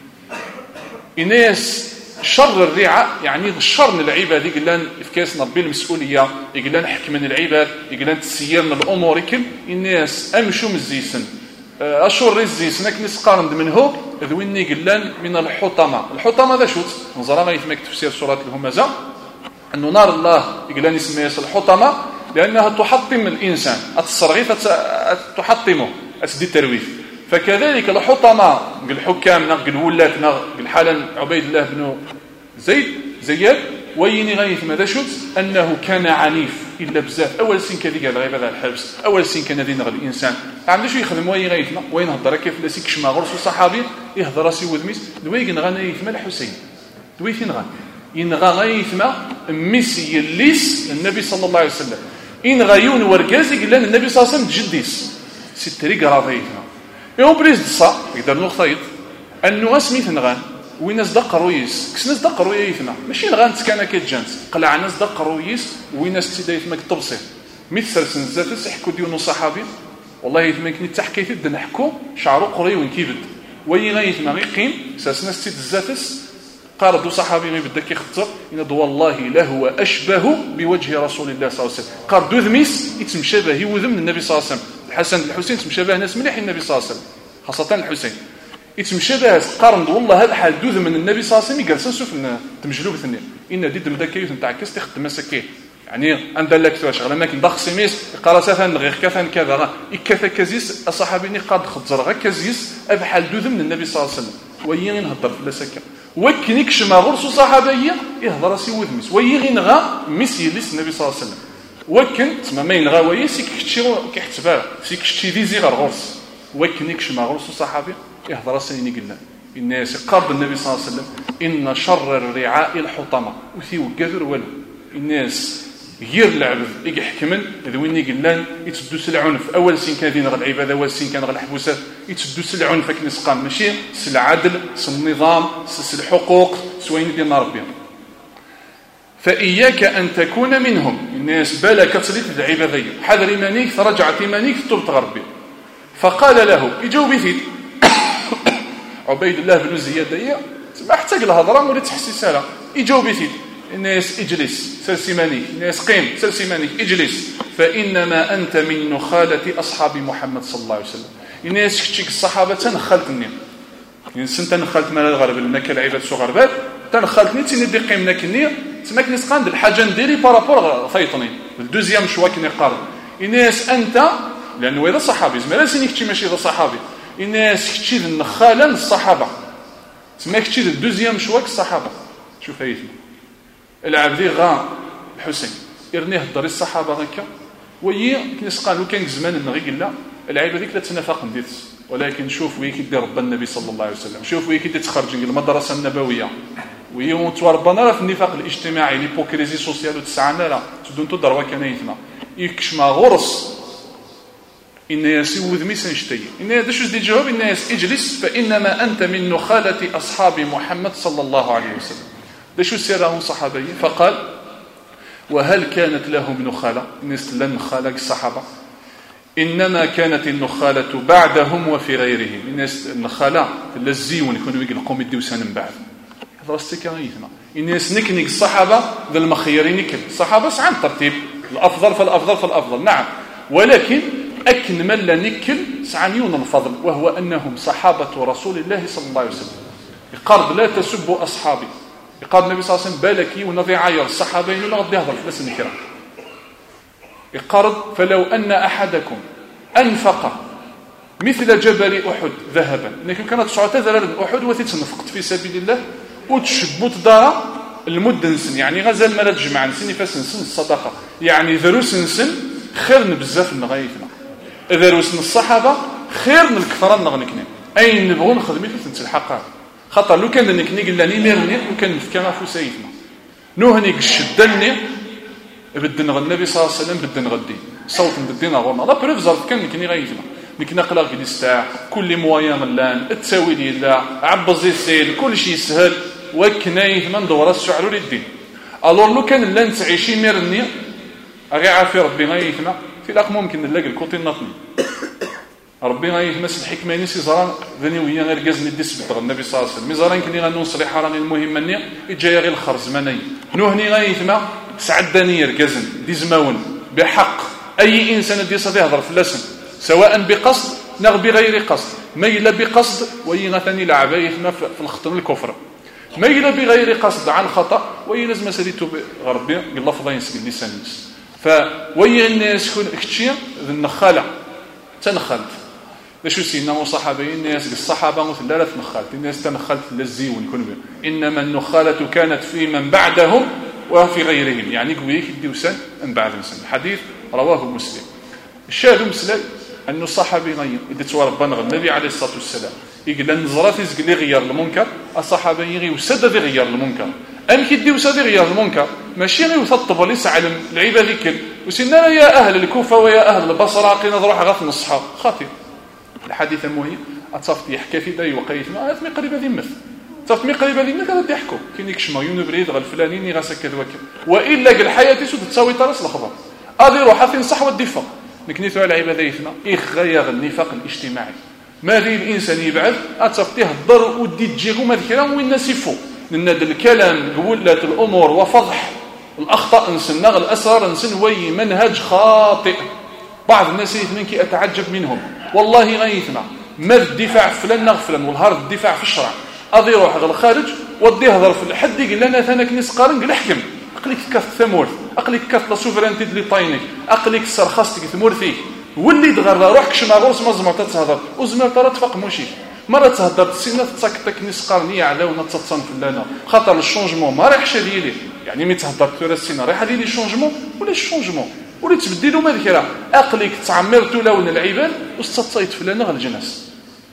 الناس شر الرعاء يعني الشر العباد يقلان افكاسنا بالمسؤوليه يقلان حكمنا العباد يقلان تسيرنا الامور كل الناس امشوا مزيسن اشور الزيسن نسقارن منه ذويني قلان من الحطمة ذا شوت نظرا ما يتمك تفسير سورة الهمزة أنه نار الله يقلان اسمها الحطمة لأنها تحطم الإنسان التصرغي تحطمه اسدي الترويث. فكذلك الحطماء الحكام الولاة الحالا عبيد الله بن زياد وين غايث ماذا شوت انه كان عنيف الا بزاف. اول سين كذيك الغيبه تاع الحبس، اول سين كان هذه نغل الانسان عندنا شو يخدم وين غايثنا وين هضر كيف لا سيك شما غرس صحابي يهضر راسي وذميس دويق نغا يثما الحسين دويث نغا ينغا غايثما ميسي الليس النبي صلى الله عليه وسلم ان غايون ورقازي قال النبي صلى الله عليه وسلم تجديس ستريق راضيتنا يوم بريز دصا يقدر نخطيط انه اسميت نغان وين ناس دقرويس كس ناس دقرويسنا ماشي نغان كان كيتجانس قلع ناس دقرويس وين ناس تدايت ماك الطبسي مثل سنزافس يحكوا ديونو صحابي والله يتمكن تحكي تد نحكوا شعرو قري وين كيبد وين غايتنا غيقيم ساس ناس تدزافس قال دو صحابي ما بدا كيخطر ان دو والله لا هو اشبه بوجه رسول الله صلى الله عليه وسلم قال دو ذميس يتمشى به يوذم من النبي صلى الله عليه وسلم الحسن الحسين تمشى به ناس مليح النبي صلى الله عليه وسلم خاصه الحسين يتمشى به قارن والله هذا حال دوذ من النبي صلى الله عليه وسلم جالس نشوف تمجلوب ثاني ان ديد مدا كيف نتاع كاس تخدم مسكين يعني عند لك تو شغله ما كاين داخ سيميس قرا سفن غير كفن كذا يكفى كازيس الصحابي قاد خضر غير كازيس بحال دوذ من النبي صلى الله عليه وسلم وين نهضر في لسكه وكنيك شما غرس صحابيه يهضر سي وذمس وين غا ميسي ليس النبي صلى الله عليه وسلم وكن تما ما ينغا وي سيك كتشي كيحتبال سيك كتشي ديزي غير غرس وكنيك شما غرس صحابي يهضر سنيني قلنا الناس قرب النبي صلى الله عليه وسلم ان شر الرعاء الحطمه وثيو قدر والو الناس غير العبد يحكمن ذويني قلنا يتسدوا العنف اول سين كان دين غير العباده اول سين كان غير الحبوسات يتسدوا العنف كنسقام ماشي العدل النظام الحقوق سوين ديال ربي. فإياك أن تكون منهم الناس بالا كتسليت العبادية حذر إيمانيك فرجعت إيمانيك طلبت غربي. فقال له يجاوب فيك عبيد الله بن زياد ما احتاج الهضره ولا تحسيس لها يجاوب فيك الناس اجلس سلسمانيك الناس قيم سلسمانيك اجلس فإنما أنت من نخالة أصحاب محمد صلى الله عليه وسلم الناس كتشيك الصحابة تنخلتني يعني سنت نخلت مال الغرب لنا كالعباد صغربات تنخلتني تندي قيمنا كني تماك نسقان الحاجه نديري بارابور فايطني الدوزيام شوا كني قارن الناس انت لانه اذا صحابي زعما سيني كتشي ماشي اذا صحابي الناس كتشي النخاله الصحابه تماك كتشي الدوزيام شوا الصحابه شوف هيثم العبدي غا الحسين يرنيه الدار الصحابه هكا وهي كنسقان لو كان زمان نغي قلنا العيبه ديك لا تنافق نديت ولكن شوف وين كيدير رب النبي صلى الله عليه وسلم شوف وين كيتخرج من المدرسه النبويه ويوم ربنا في النفاق الاجتماعي ليبوكريزي سوسيال وتسعنا لا تدون تدروا كان يثما يكشما غرس ان يسود ميسن شتي ان هذا شو دي جواب الناس اجلس فانما انت من نخاله اصحاب محمد صلى الله عليه وسلم ده شو سيرهم صحابي فقال وهل كانت لهم نخاله الناس لن نخاله الصحابه انما كانت النخاله بعدهم وفي غيرهم الناس النخاله الزيون يكونوا يقلقوا يديو سنه من بعد هذا استكايتنا الناس نكنيك الصحابه ذا المخيرين نكل الصحابه سعان ترتيب الافضل فالافضل فالافضل نعم ولكن اكن من لا نكل سعانيون الفضل وهو انهم صحابه رسول الله صلى الله عليه وسلم يقرض لا تسبوا اصحابي يقال النبي صلى الله عليه وسلم بالك ونضي عاير الصحابين ولا غادي يهضر في ناس الكرام يقرض فلو ان احدكم انفق مثل جبل احد ذهبا لكن كانت صعوبه ذلك احد وتتنفقت في سبيل الله وتشبط دار المدن سن يعني غزال ما تجمع نسن فاسن سن الصدقه يعني ذروس نسن خير بزاف من غايتنا ذروس الصحابه خير من الكثره نغنكنا اين نبغوا نخدمي في الحقائق خاطر لو كان نكني قلنا لي ميرني وكان كما فوسيتنا نوهني الشدني بدنا النبي صلى الله عليه وسلم بدنا غدي صوت بدينا غورنا لا بريف كان نكني غايتنا نكنا قلاق ليستاع كل موايا ملان التساوي لله عبز السيل كل شيء سهل وكنايث من دور الشعر للدين الور لو كان لا نتعيشي ميرني اغي عافي ربي غايثنا في الاخ ممكن نلاقي الكوتين نطني ربي غايثمس الحكمه نسي زران ذني وهي غير غازني ديس بدغ النبي صلى الله عليه وسلم مزران كني غنوصلي راني المهم مني جاي غير الخرز مني نوهني غايثما سعدني ركزن دي زماون بحق اي انسان دي صدي يهضر في اللسن سواء بقصد نغ بغير قصد ميل بقصد ويغثني لعبايثنا في الخطر الكفر ميل بغير قصد عن خطأ ويلازم سديتو غربي اللفظين سكن لسانيس فوي الناس كل كتشي النخاله تنخلت شو سينا مصاحبين الناس الصحابة مثل لا تنخلت الناس تنخلت للزيون يكون إنما النخالة كانت في من بعدهم وفي غيرهم يعني قويك الدوسان من بعد مسلم الحديث رواه مسلم. الشاهد مسلم أن الصحابي غير إذا توربان النبي عليه الصلاة والسلام يقول نزرات يزق لي غير المنكر الصحابي يغي وسد غير المنكر أم كدي وسد غير المنكر ماشي غير يثطب وليس علم العباد ذكر وسنا يا أهل الكوفة ويا أهل البصرة قينا نروح غف نصحى خاطر الحديث المهم أتصفت يحكي في داي وقيت ما أثمي قريبة ذي مثل تصفت مي قريبة ذي مثل هذا يحكوا كينيك شمايون بريد غا الفلانيني غا سكت وكل وإلا قال الحياة سود تساوي ترس الخبر أدي روح في نصح والدفاع نكنيثوا على عباديتنا غير النفاق الاجتماعي ما ذي الإنسان يبعث أتصفتيه الضر ودي تجيغو ما ذكرا وين نسيفو لأن الكلام قولات الأمور وفضح الأخطاء نسنغ الأسرار نسنوي منهج خاطئ بعض الناس يثمن كي أتعجب منهم والله غيثنا ما الدفاع فلان نغفلان والهارد الدفاع في الشرع أضي روح غير الخارج ودي هضر في الحد يقول لنا ثانك نسقارن قل احكم أقليك كاث ثمورث أقليك كاث لا سوفرانتي اللي طاينك أقليك سرخصتك ثمورثيك واللي دغر روحك شما غورس ما زمرت تهضر وزمر ترى تفق موشي مرة تهضر تسينا تسكتك نسقارني على ونتصن فلانا خاطر الشونجمون ما رايحش ديالي يعني مي تهضر ترى السينا رايحه ديالي الشونجمون ولا الشونجمون ولا تبدلوا ما ذكرها أقليك تعمرت لون العباد واستطيت فلانا غير الجناس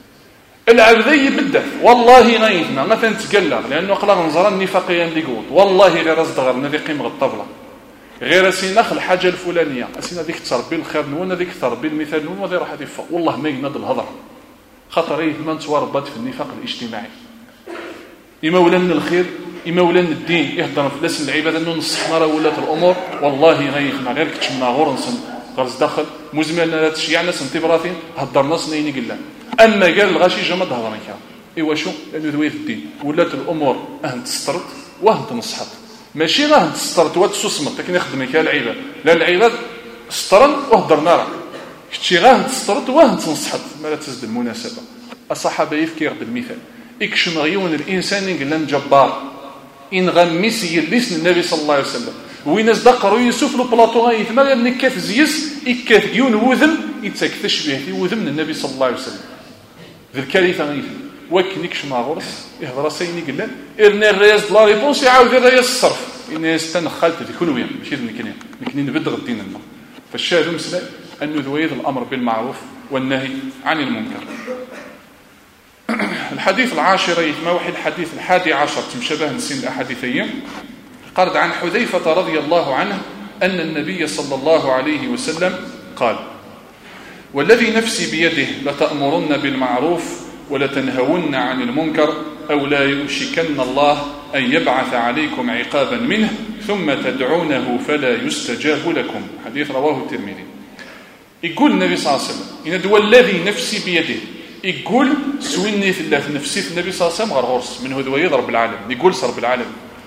العبد يبدع والله غيثنا ما تنتقلق لانه قلا نظرا النفاقيه اللي قلت والله غير رزدغرنا ذي قيمه الطبله غير سينا الحاجه الفلانيه اسينا ذيك تربي الخير نون ذيك تربي المثال نون وذي راح يدفع والله ما ينض الهضر خاطر ما توربت في النفاق الاجتماعي إما ولن الخير إما ولن الدين يهضر في لسن العباده انه نصحنا راه ولات الامور والله غيثنا غير كتشمنا غورنسن غرز داخل مزملنا لا تشيعنا سنتبراثين هضرنا سنين قلنا أما قال الغاشي جمع ظهرنا كا إيوا شو لأنه ذوي في الدين ولات الأمور أهن تسترت وأهن تنصحت ماشي غاهن تسترت وتسوسمت لكن يخدمك العباد لا العباد استرن وهدرنا راه كتشي غاهن تسترت وأهن تنصحت ما لا تزد المناسبة الصحابة يفكي يرد المثال إكشم غيون الإنسان قلن جبار إن غميس يليسن النبي صلى الله عليه وسلم وين دقروا يوسف لو بلاطو غايثما غير نكاث زيس إكاث يون وذم يتكثش به في وذم النبي صلى الله عليه وسلم ذي الكارثة غيثم وكنيكش مع غرس يهضر سيني قلنا إرنا الرياز لا ريبونس يعاود الرياز الصرف إني استنخلت في كل وين ماشي نكني نبدغ الدين لنا فالشاهد مسلم أنه ذويذ الأمر بالمعروف والنهي عن المنكر. الحديث العاشر يتما واحد الحديث 11 تمشبه نسين الأحاديثيين قرد عن حذيفة رضي الله عنه أن النبي صلى الله عليه وسلم قال والذي نفسي بيده لتأمرن بالمعروف ولتنهون عن المنكر أو لا يوشكن الله أن يبعث عليكم عقابا منه ثم تدعونه فلا يستجاب لكم. حديث رواه الترمذي. يقول النبي صلى الله عليه وسلم إن دو الذي نفسي بيده يقول سويني في الله نفسي في النبي صلى الله عليه وسلم غرغرس من هو يضرب العالم يقول صرب العالم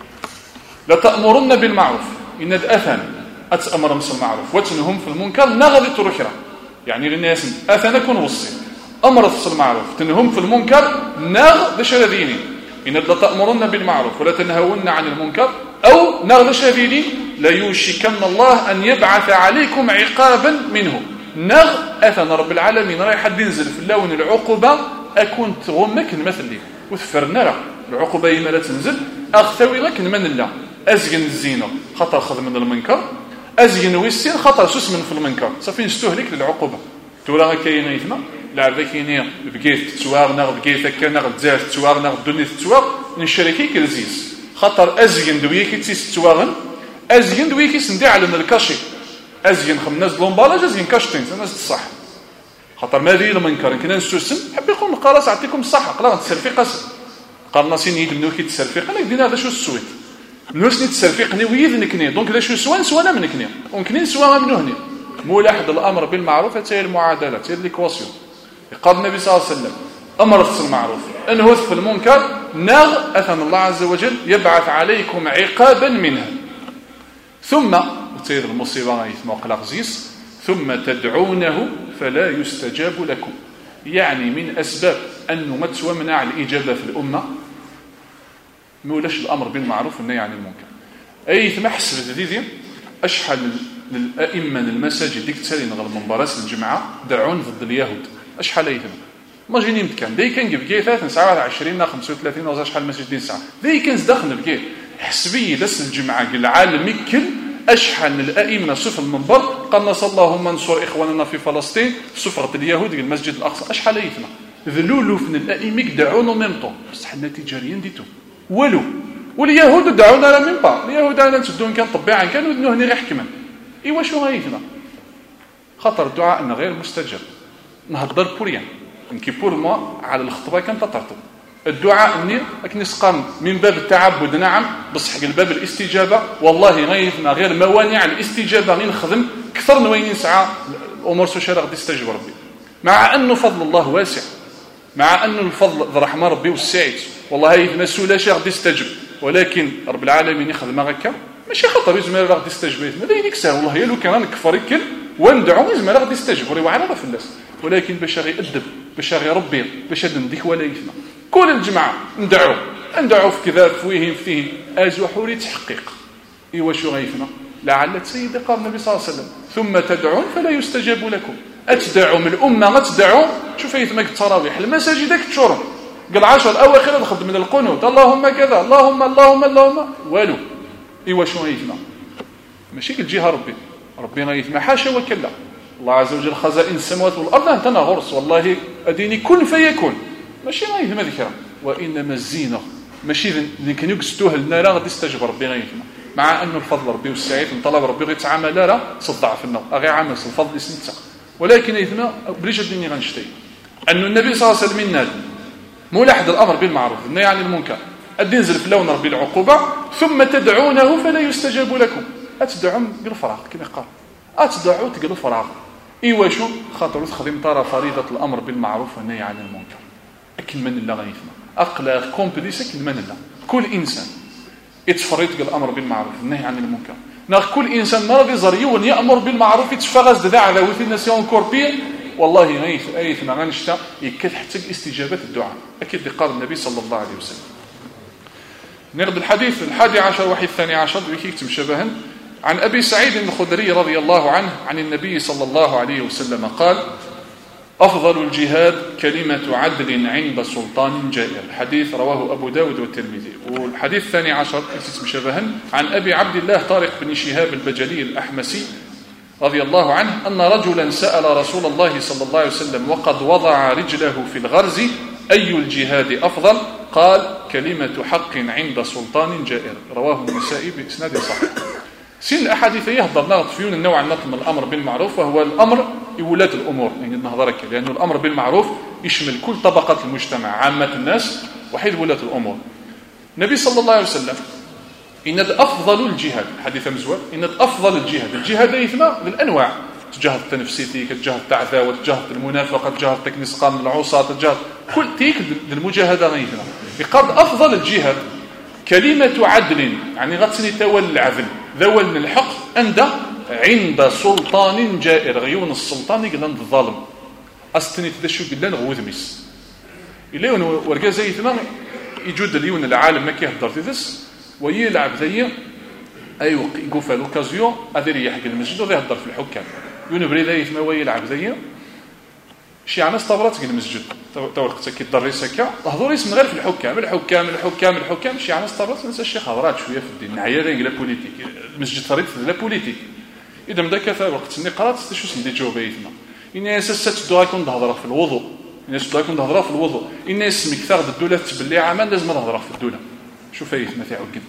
لتأمرن بالمعروف إن أثن أتأمر مس المعروف وتنهم في المنكر نغذي تركرا يعني للناس أثنكم وصي أمر في المعروف تنهم في المنكر نغ دشرذيني إن لتأمرن بالمعروف ولا تنهون عن المنكر أو نغ دشرذيني لا يوشكن الله أن يبعث عليكم عقابا منه نغ أثن رب العالمين رايح ينزل في اللون العقوبة أكون تغمك المثل لي وثفرنا العقوبة يما لا تنزل أغثوي لك من الله أزجن الزينة خطر خذ من المنكر أزجن ويسين خطر سوس من في المنكر صافي نستهلك للعقوبة تورا كاين يثما لعب كاين بقيت تسواغ نغ بقيت هكا نغ تزار تسواغ نغ دنيا تسواغ نشركي كرزيز خطر أزجن دويكي تيس تسواغن أزجن دويكي سندي على الكاشي أزجن خمناز لومبالاج أزجن كاشتين ناس الصح خطر ما ذي المنكر كنا نسوسن حب يقول القراص أعطيكم الصح قلا تسرفي قسم قالنا سين يدمنو كي تسرفي قال لك دينا هذا شو السويت نوسني تسرفيقني ويذنكني دونك لا شو سوانا منكني ممكن سوا منو هنا ملاحظ الامر بالمعروف حتى المعادله حتى ليكواسيون قال النبي صلى الله عليه وسلم امر في المعروف انهى في المنكر نغ اثن الله عز وجل يبعث عليكم عقابا منه ثم تصير المصيبه يسمى قلق زيس ثم تدعونه فلا يستجاب لكم يعني من اسباب انه ما تسوى منع الاجابه في الامه مولاش الأمر بالمعروف والنهي عن المنكر أي تمحسب ذي أشحل للأئمة المساجد ديك تسالين غير المنبرات الجمعة دعون ضد اليهود شحال يثم ما جيني متكان داي كان بكي 29 35 ولا شحال ماشي 20 ساعه داي كان داخل بكي حسبي داس الجمعه العالم كل اشحال الائمه صف المنبر قال اللهم انصر اخواننا في فلسطين صفره اليهود المسجد الاقصى اشحال يثم ذلولو من الائمه دعونا ميمطو بصح النتيجه ريان ديتو والو واليهود دعونا لا ميم با اليهود انا تدون كان طبيعا كانوا هنا غير حكما ايوا شو غايثنا خاطر الدعاء غير مستجاب نهضر بوريان انكي بور ما على الخطبه كان تطرطب الدعاء اني نسقام من باب التعبد نعم بصح الباب الاستجابه والله غايثنا غير موانع الاستجابه غير نخدم اكثر من وين نسعى الامور سوشيال غادي يستجيب ربي مع انه فضل الله واسع مع انه الفضل رحمه ربي وسعت والله هي مسؤوله شي غادي يستجب ولكن رب العالمين يخدم هكا ماشي خطر يزمر غادي يستجيب ماذا يديك ساهل والله يا لو كان نكفر يكل وندعو يزمر غادي يستجيب وري وعرف في الناس ولكن باش يأدب باش يربي باش نديك ولا يفنا كل الجماعه ندعو في كذا فيهم فيه ازو حوري تحقيق ايوا شو غيفنا لعل السيد قال النبي صلى الله عليه وسلم ثم تدعون فلا يستجاب لكم اتدعوا من الامه غتدعوا شوف يثمك التراويح المساجد تشورن قال 10 الاواخر نخدم من القنوت اللهم كذا اللهم والو ايوا شنو غيثنا ماشي كتجيها ربي غيثنا حاشا وكلا الله عز وجل خزائن السماوات والارض انت غرس والله اديني كن فيكون ماشي غيثنا ذكر وانما الزينه ماشي اللي كانوا يقصدوه لنا راه غادي يستجب ربي غيثنا مع انه الفضل ربي والسعيد نطلب ربي غيتعامل لا صدع في النوم غير عامل الفضل يسنتا ولكن يثنا بليش الدنيا غنشتي ان النبي صلى الله عليه وسلم نادى ملاحظ الامر بالمعروف والنهي عن المنكر ادي ينزل في لون ربي العقوبه ثم تدعونه فلا يستجاب لكم اتدعوا بالفراغ كما قال اتدعوا تقلوا فراغ ايوا شو خاطر تخدم ترى فريضه الامر بالمعروف والنهي عن المنكر اكل من الله غيثنا اقلا كومبليس من الله كل انسان يتفرط الامر بالمعروف والنهي عن المنكر كل انسان مرض زريون يامر بالمعروف يتفغز ذا على وث الناسيون كوربير والله غيث ما غنشتا يكل حتى استجابه الدعاء اكيد قال النبي صلى الله عليه وسلم نرد الحديث 11 وحي 12 ويكتم شبها عن ابي سعيد الخدري رضي الله عنه عن النبي صلى الله عليه وسلم قال افضل الجهاد كلمه عدل عند سلطان جائر حديث رواه ابو داود والترمذي والحديث 12 اسم شبها عن ابي عبد الله طارق بن شهاب البجلي الاحمسي رضي الله عنه أن رجلا سأل رسول الله صلى الله عليه وسلم وقد وضع رجله في الغرز أي الجهاد أفضل قال كلمة حق عند سلطان جائر رواه النسائي بإسناد صحيح سين الأحاديث يهضر فيون النوع من الأمر بالمعروف وهو الأمر ولاة الأمور يعني نهضرك لأنه الأمر بالمعروف يشمل كل طبقات المجتمع عامة الناس وحيد ولاة الأمور النبي صلى الله عليه وسلم إن أفضل الجهاد حديث مزور إن أفضل الجهاد يثنى للأنواع تجاهد التنفسيتي كتجاهد التعذاب وتجاهد المنافقة تجاهد تكنيس قام العصاة تجاهد كل تيك المجاهدة غيثنا يقال أفضل الجهاد كلمة عدل يعني غتسني تول العدل ذول من الحق عند سلطان جائر غيون السلطان يقلن الظالم أستني تدشو قلن غوذميس إليون ورقا زيثنا يجود اليون العالم ما كيهدر تدس ويلعب زي ايوه يقف لوكازيون ادير يحق المسجد ويهضر في الحكام يونبري ذايث ما يلعب زي شي عنا استبرات في المسجد توقت كيدرس هكا هضور اسم غير في الحكام شي عنا استبرات نسى الشيخ هضرات شويه في الدين نعيا لا بوليتيك المسجد فريد لا بوليتيك اذا بدا كثر وقت اني قرات شو سندي جوابيتنا ان اساس تدوا كون تهضر في الوضوء الناس تدوا كون تهضر في الوضوء الناس مكثر الدوله تبلي عمل لازم تهضر في الدوله شوف يثنا تاعو قد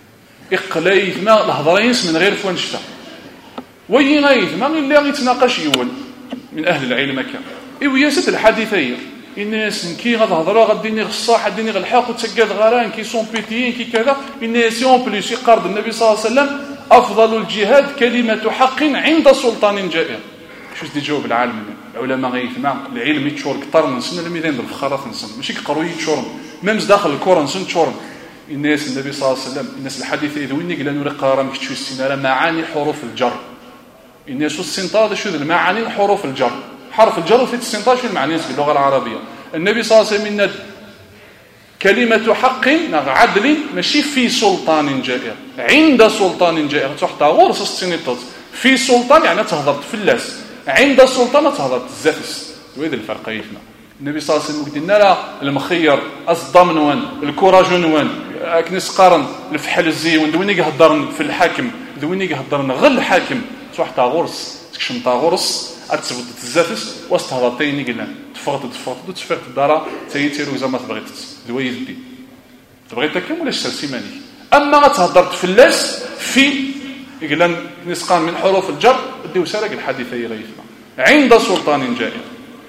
اقليثنا الهضرينس من غير فوان شتا وين غيثنا اللي غيتناقش يون من اهل العلم كان ايوا سد الحديثيه الناس كي غتهضروا غديني غصاح ديني غالحق وتسقاد غران كي سون بيتيين كي كذا الناس يوم بليس يقرض النبي صلى الله عليه وسلم افضل الجهاد كلمه حق عند سلطان جائر شو دي جواب العالم العلماء غيثنا العلم يتشور كثر من سنه الميدان بالفخارات نسن ماشي كقروا يتشورن ميمز داخل الكورن سن تشورن الناس النبي صلى الله عليه وسلم الناس الحديث يذويني قال نوري قرا مكتشف السناره معاني حروف الجر الناس السنطاد شو المعاني حروف الجر حرف الجر في السنطاد شو المعاني في اللغه العربيه النبي صلى الله عليه وسلم إن كلمه حق عدل ماشي في سلطان جائر عند سلطان جائر تحت غرس السنطاد في سلطان يعني تهضرت في اللاس عند السلطان تهضرت الزافس وهذا الفرق يفنا النبي صلى الله عليه وسلم قلنا لا المخير الضمن وين الكوراج وين كنس قارن الفحل الزيون دويني يهضر في الحاكم دويني يهضر غير الحاكم تروح تاع غرس تكشم تاع غرس اتثبت الزافس واستهضرتيني قلنا تفرط تفرط الدار تيتيرو زعما تبغي دوي يدي تبغي تكلم ولا سيماني اما تهضرت في اللاس في قلنا نسقان من حروف الجر ديو سالك الحديث يغيثنا عند سلطان جائر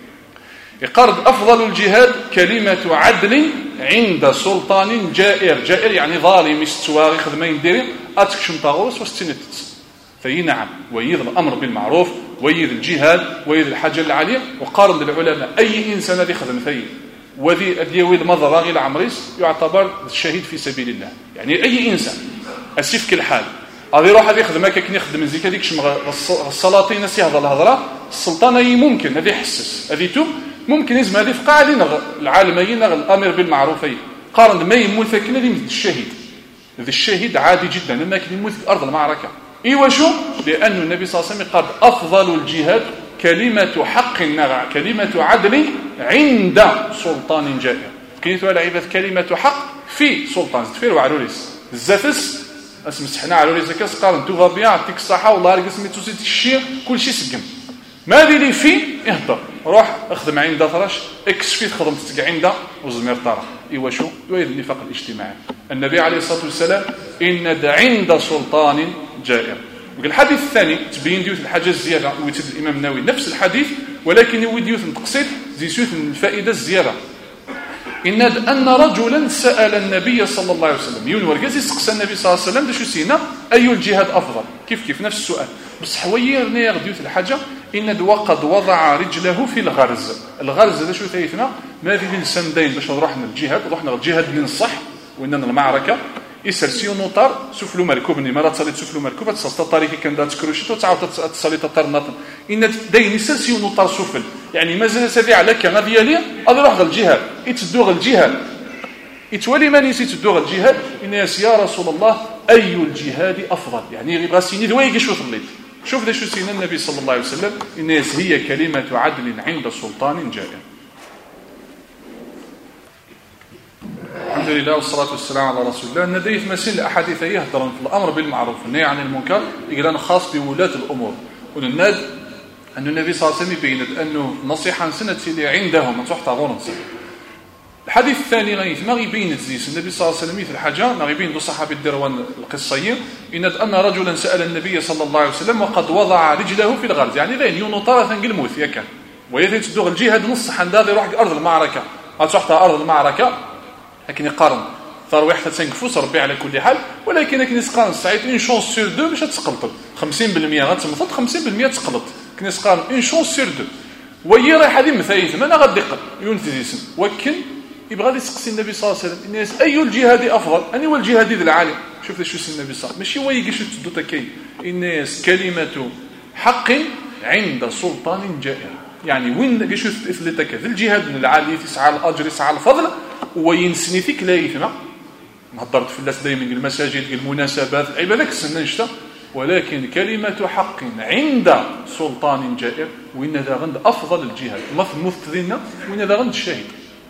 يقرض افضل الجهاد كلمه عدل عند سلطان جائر يعني ظالم استواري خدمين ديري اتكشم طاغوس واستنت فهي نعم ويذ الامر بالمعروف ويذ الجهاد ويذ الحاجه العاليه وقارن العلماء اي انسان الذي خدم فيه وذي ديوي المضر غير عمريس يعتبر الشهيد في سبيل الله يعني اي انسان اسيف كل حال غادي يروح هذه خدمه كي يخدم زيك هذيك السلاطين يهضر الهضره السلطان اي ممكن هذه يحسس هذه توب ممكن يزم هذه في قاعدين العالميين الامر بالمعروف قارن ما يموت فكنا اللي مثل الشهيد هذا الشهيد عادي جدا لما كان يموت في ارض المعركه ايوا شو لان النبي صلى الله عليه وسلم قال افضل الجهاد كلمه حق كلمه عدل عند سلطان جائر كيتو على عباد كلمه حق في سلطان تفيروا علوليس الزفس اسم سحنا علوليس كاس قال انتو غابيا يعطيك الصحه والله راه سميتو سيت الشيء كل شيء سقم ما اللي في اهضر روح اخدم عند فراش اكسفيت خدمتك عند وزمير طرح ايوا شو يريد النفاق الاجتماعي النبي عليه الصلاه والسلام ان عند سلطان جائر الحديث الثاني تبين ديوت الحاجه الزياده ويتد الامام النووي نفس الحديث ولكن يوديوت تقصير زيسوت الفائده الزياده ان رجلا سال النبي صلى الله عليه وسلم ينور كازي سقسى النبي صلى الله عليه وسلم شو سينا اي الجهاد افضل كيف نفس السؤال بس حويرني غديوت الحاجه ان وقد وضع رجله في الغرز هذا شو ثيثنا ما في الانسان داين باش نروح للجهاد رحنا للجهاد اللي نصح واننا المعركه يسرسيو نوطار سفلو مركوبني مرات صليت سفلو مركوبه تصل طريقي كان دات كروشيتو تعاود تصلي تطر ناطن ان داين يسرسيو نوطار سفل يعني مازال سادي على كان ديالي اروح للجهاد يتدوغ الجهاد يتولي من يتدوغ الجهاد ان يا رسول الله اي الجهاد افضل يعني يبغى سيني دويك شو طليت شوف ليش سينا النبي صلى الله عليه وسلم الناس هي كلمه عدل عند سلطان جائر الحمد لله والصلاة والسلام على رسول الله ندي في مسائل الأحاديث يهضر في الأمر بالمعروف والنهي عن المنكر يقولون خاص بولاة الأمور ونناد أن النبي صلى الله عليه وسلم يبين أنه نصيحة سنة اللي عندهم من تحت غرنس الحديث الثاني غيث ما يبين الزيس النبي صلى الله عليه وسلم مثل حاجة ما يبين الصحابي الدروان القصير أن رجلا سأل النبي صلى الله عليه وسلم وقد وضع رجله في الغرز يعني ذين ينطر ثنقلموث يكن ويثيت تدوغ الجهاد نص حنداد يروح أرض المعركة تحت أرض المعركة لكن يقارن ثار واحد تنقفوس ربي على كل حال ولكن لكن يسقارن ساعات اون شونس سور دو باش تسقلط 50% غتمثل 50% تسقلط كن يسقارن اون شونس سور دو وهي رايحه هذه مثايث ما غاديق ينفذ ولكن يبغى يسقسي النبي صلى الله عليه وسلم الناس اي الجهاد افضل اني هو الجهاد ذي العالم شوف شو النبي صلى الله عليه وسلم ماشي هو يجي شو تدو تكاي الناس كلمه حق عند سلطان جائر يعني وين شو تثلتك الجهاد العالي يسعى الاجر يسعى الفضل وينسني فيك لا يثمع ما هضرت في الناس دائما المساجد المناسبات العبادة كسنا نشتا ولكن كلمة حق عند سلطان جائر وإن ذا غند أفضل الجهاد مثلنا وإن ذا غند الشهيد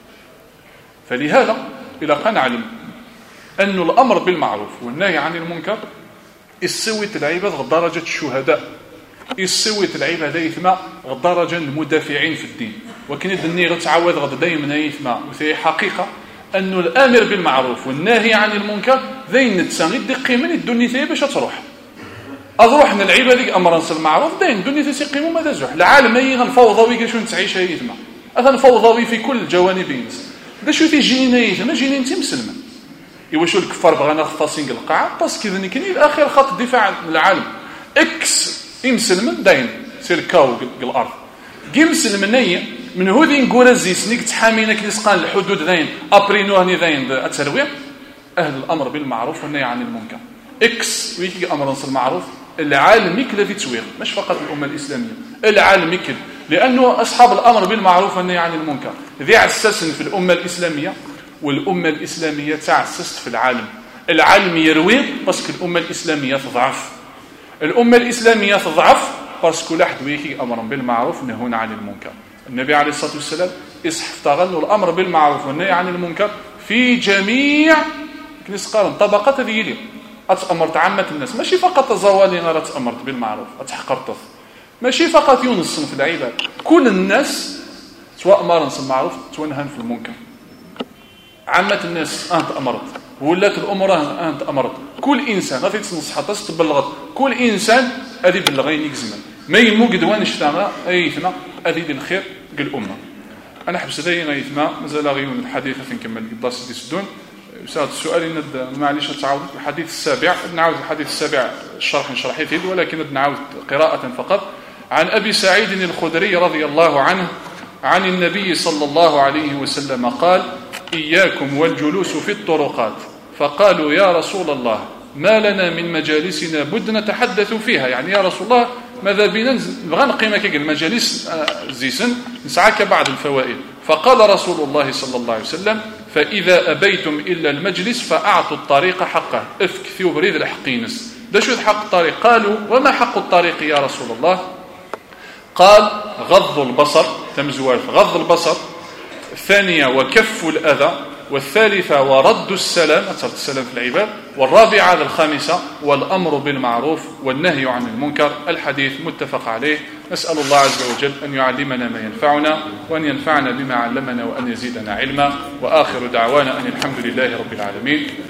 فلهذا إلى قد نعلم أن الأمر بالمعروف والنهي عن المنكر يسويت العباد درجة الشهداء يسويت العباد يثمع درجة المدافعين في الدين وكان الدنيا غتعاود غد دائما يثمع وفي حقيقة أنه الآمر بالمعروف والناهي عن المنكر ذين نتسان يدقي من الدنيا ثي باش تروح أروح من العباد ديك أمر المعروف دين الدنيا ثي سيقيموا ماذا زوح العالم هي غنفوضوي كاش نتعيش هي يثمع غنفوضوي في كل الجوانب ينس دا شو تيجينا يثمع جينا انت مسلمه ايوا شو الكفار بغانا خاصين القاعه باسكو ذني كاين الاخر خط الدفاع عن العالم اكس مسلم داين سير كاو الارض كي مسلمنيه من هودي نقول زيسنيك تحامينا كنسقان الحدود ذين ابرينو هني ذين الترويع اهل الامر بالمعروف والنهي عن المنكر اكس ويكي امر بالمعروف العالم يكل في تسويق مش فقط الامه الاسلاميه العالم يكل لانه اصحاب الامر بالمعروف والنهي عن المنكر ذي اساسا في الامه الاسلاميه والامه الاسلاميه تعسست في العالم يروي باسكو الامه الاسلاميه تضعف الامه الاسلاميه تضعف باسكو كل واحد ويكي أمر بالمعروف نهون عن المنكر. النبي عليه الصلاة والسلام يصحف تغنوا الأمر بالمعروف والنهي عن المنكر في جميع كنسقارن طبقات هذه لي أتأمرت عامة الناس، ماشي فقط زوالي غير أتأمرت بالمعروف أتحقرت، ماشي فقط يونس في العباد، كل الناس سواء أمرن بالمعروف تونهن في المنكر. عامة الناس أنت أمرت ولات الأمور أنت أمرت، كل إنسان غادي تنصح تبلغت، كل إنسان أدي بلغين يكزمن ما يمو قدوان اشتغل أيثنا أدي الخير قل الأمة. أنا حبس دايما أيثنا مازال غيون الحديث نكمل قداس دي سدون سألت السؤال ند معليش تعاود الحديث السابع، نعاود الحديث السابع الشرح نشرحيه فيه، ولكن نعاود قراءة فقط. عن أبي سعيد الخدري رضي الله عنه عن النبي صلى الله عليه وسلم قال: إياكم والجلوس في الطرقات، فقالوا يا رسول الله ما لنا من مجالسنا بد نتحدث فيها، يعني يا رسول الله ماذا بنا نبغى نقيم كيك المجالس زيسن نسعاك بعض الفوائد. فقال رسول الله صلى الله عليه وسلم: فإذا أبيتم إلا المجلس فأعطوا الطريق حقه، افكثوا بريد الحقينس. ده شو حق الطريق؟ قالوا وما حق الطريق يا رسول الله؟ قال: غض البصر، تمزوالف غض البصر، الثانية وكف الأذى، والثالثة ورد السلام، أثرت السلام في العباد، والرابعة الخامسة والأمر بالمعروف والنهي عن المنكر. الحديث متفق عليه. نسأل الله عز وجل أن يعلمنا ما ينفعنا وأن ينفعنا بما علمنا وأن يزيدنا علما، وآخر دعوانا أن الحمد لله رب العالمين.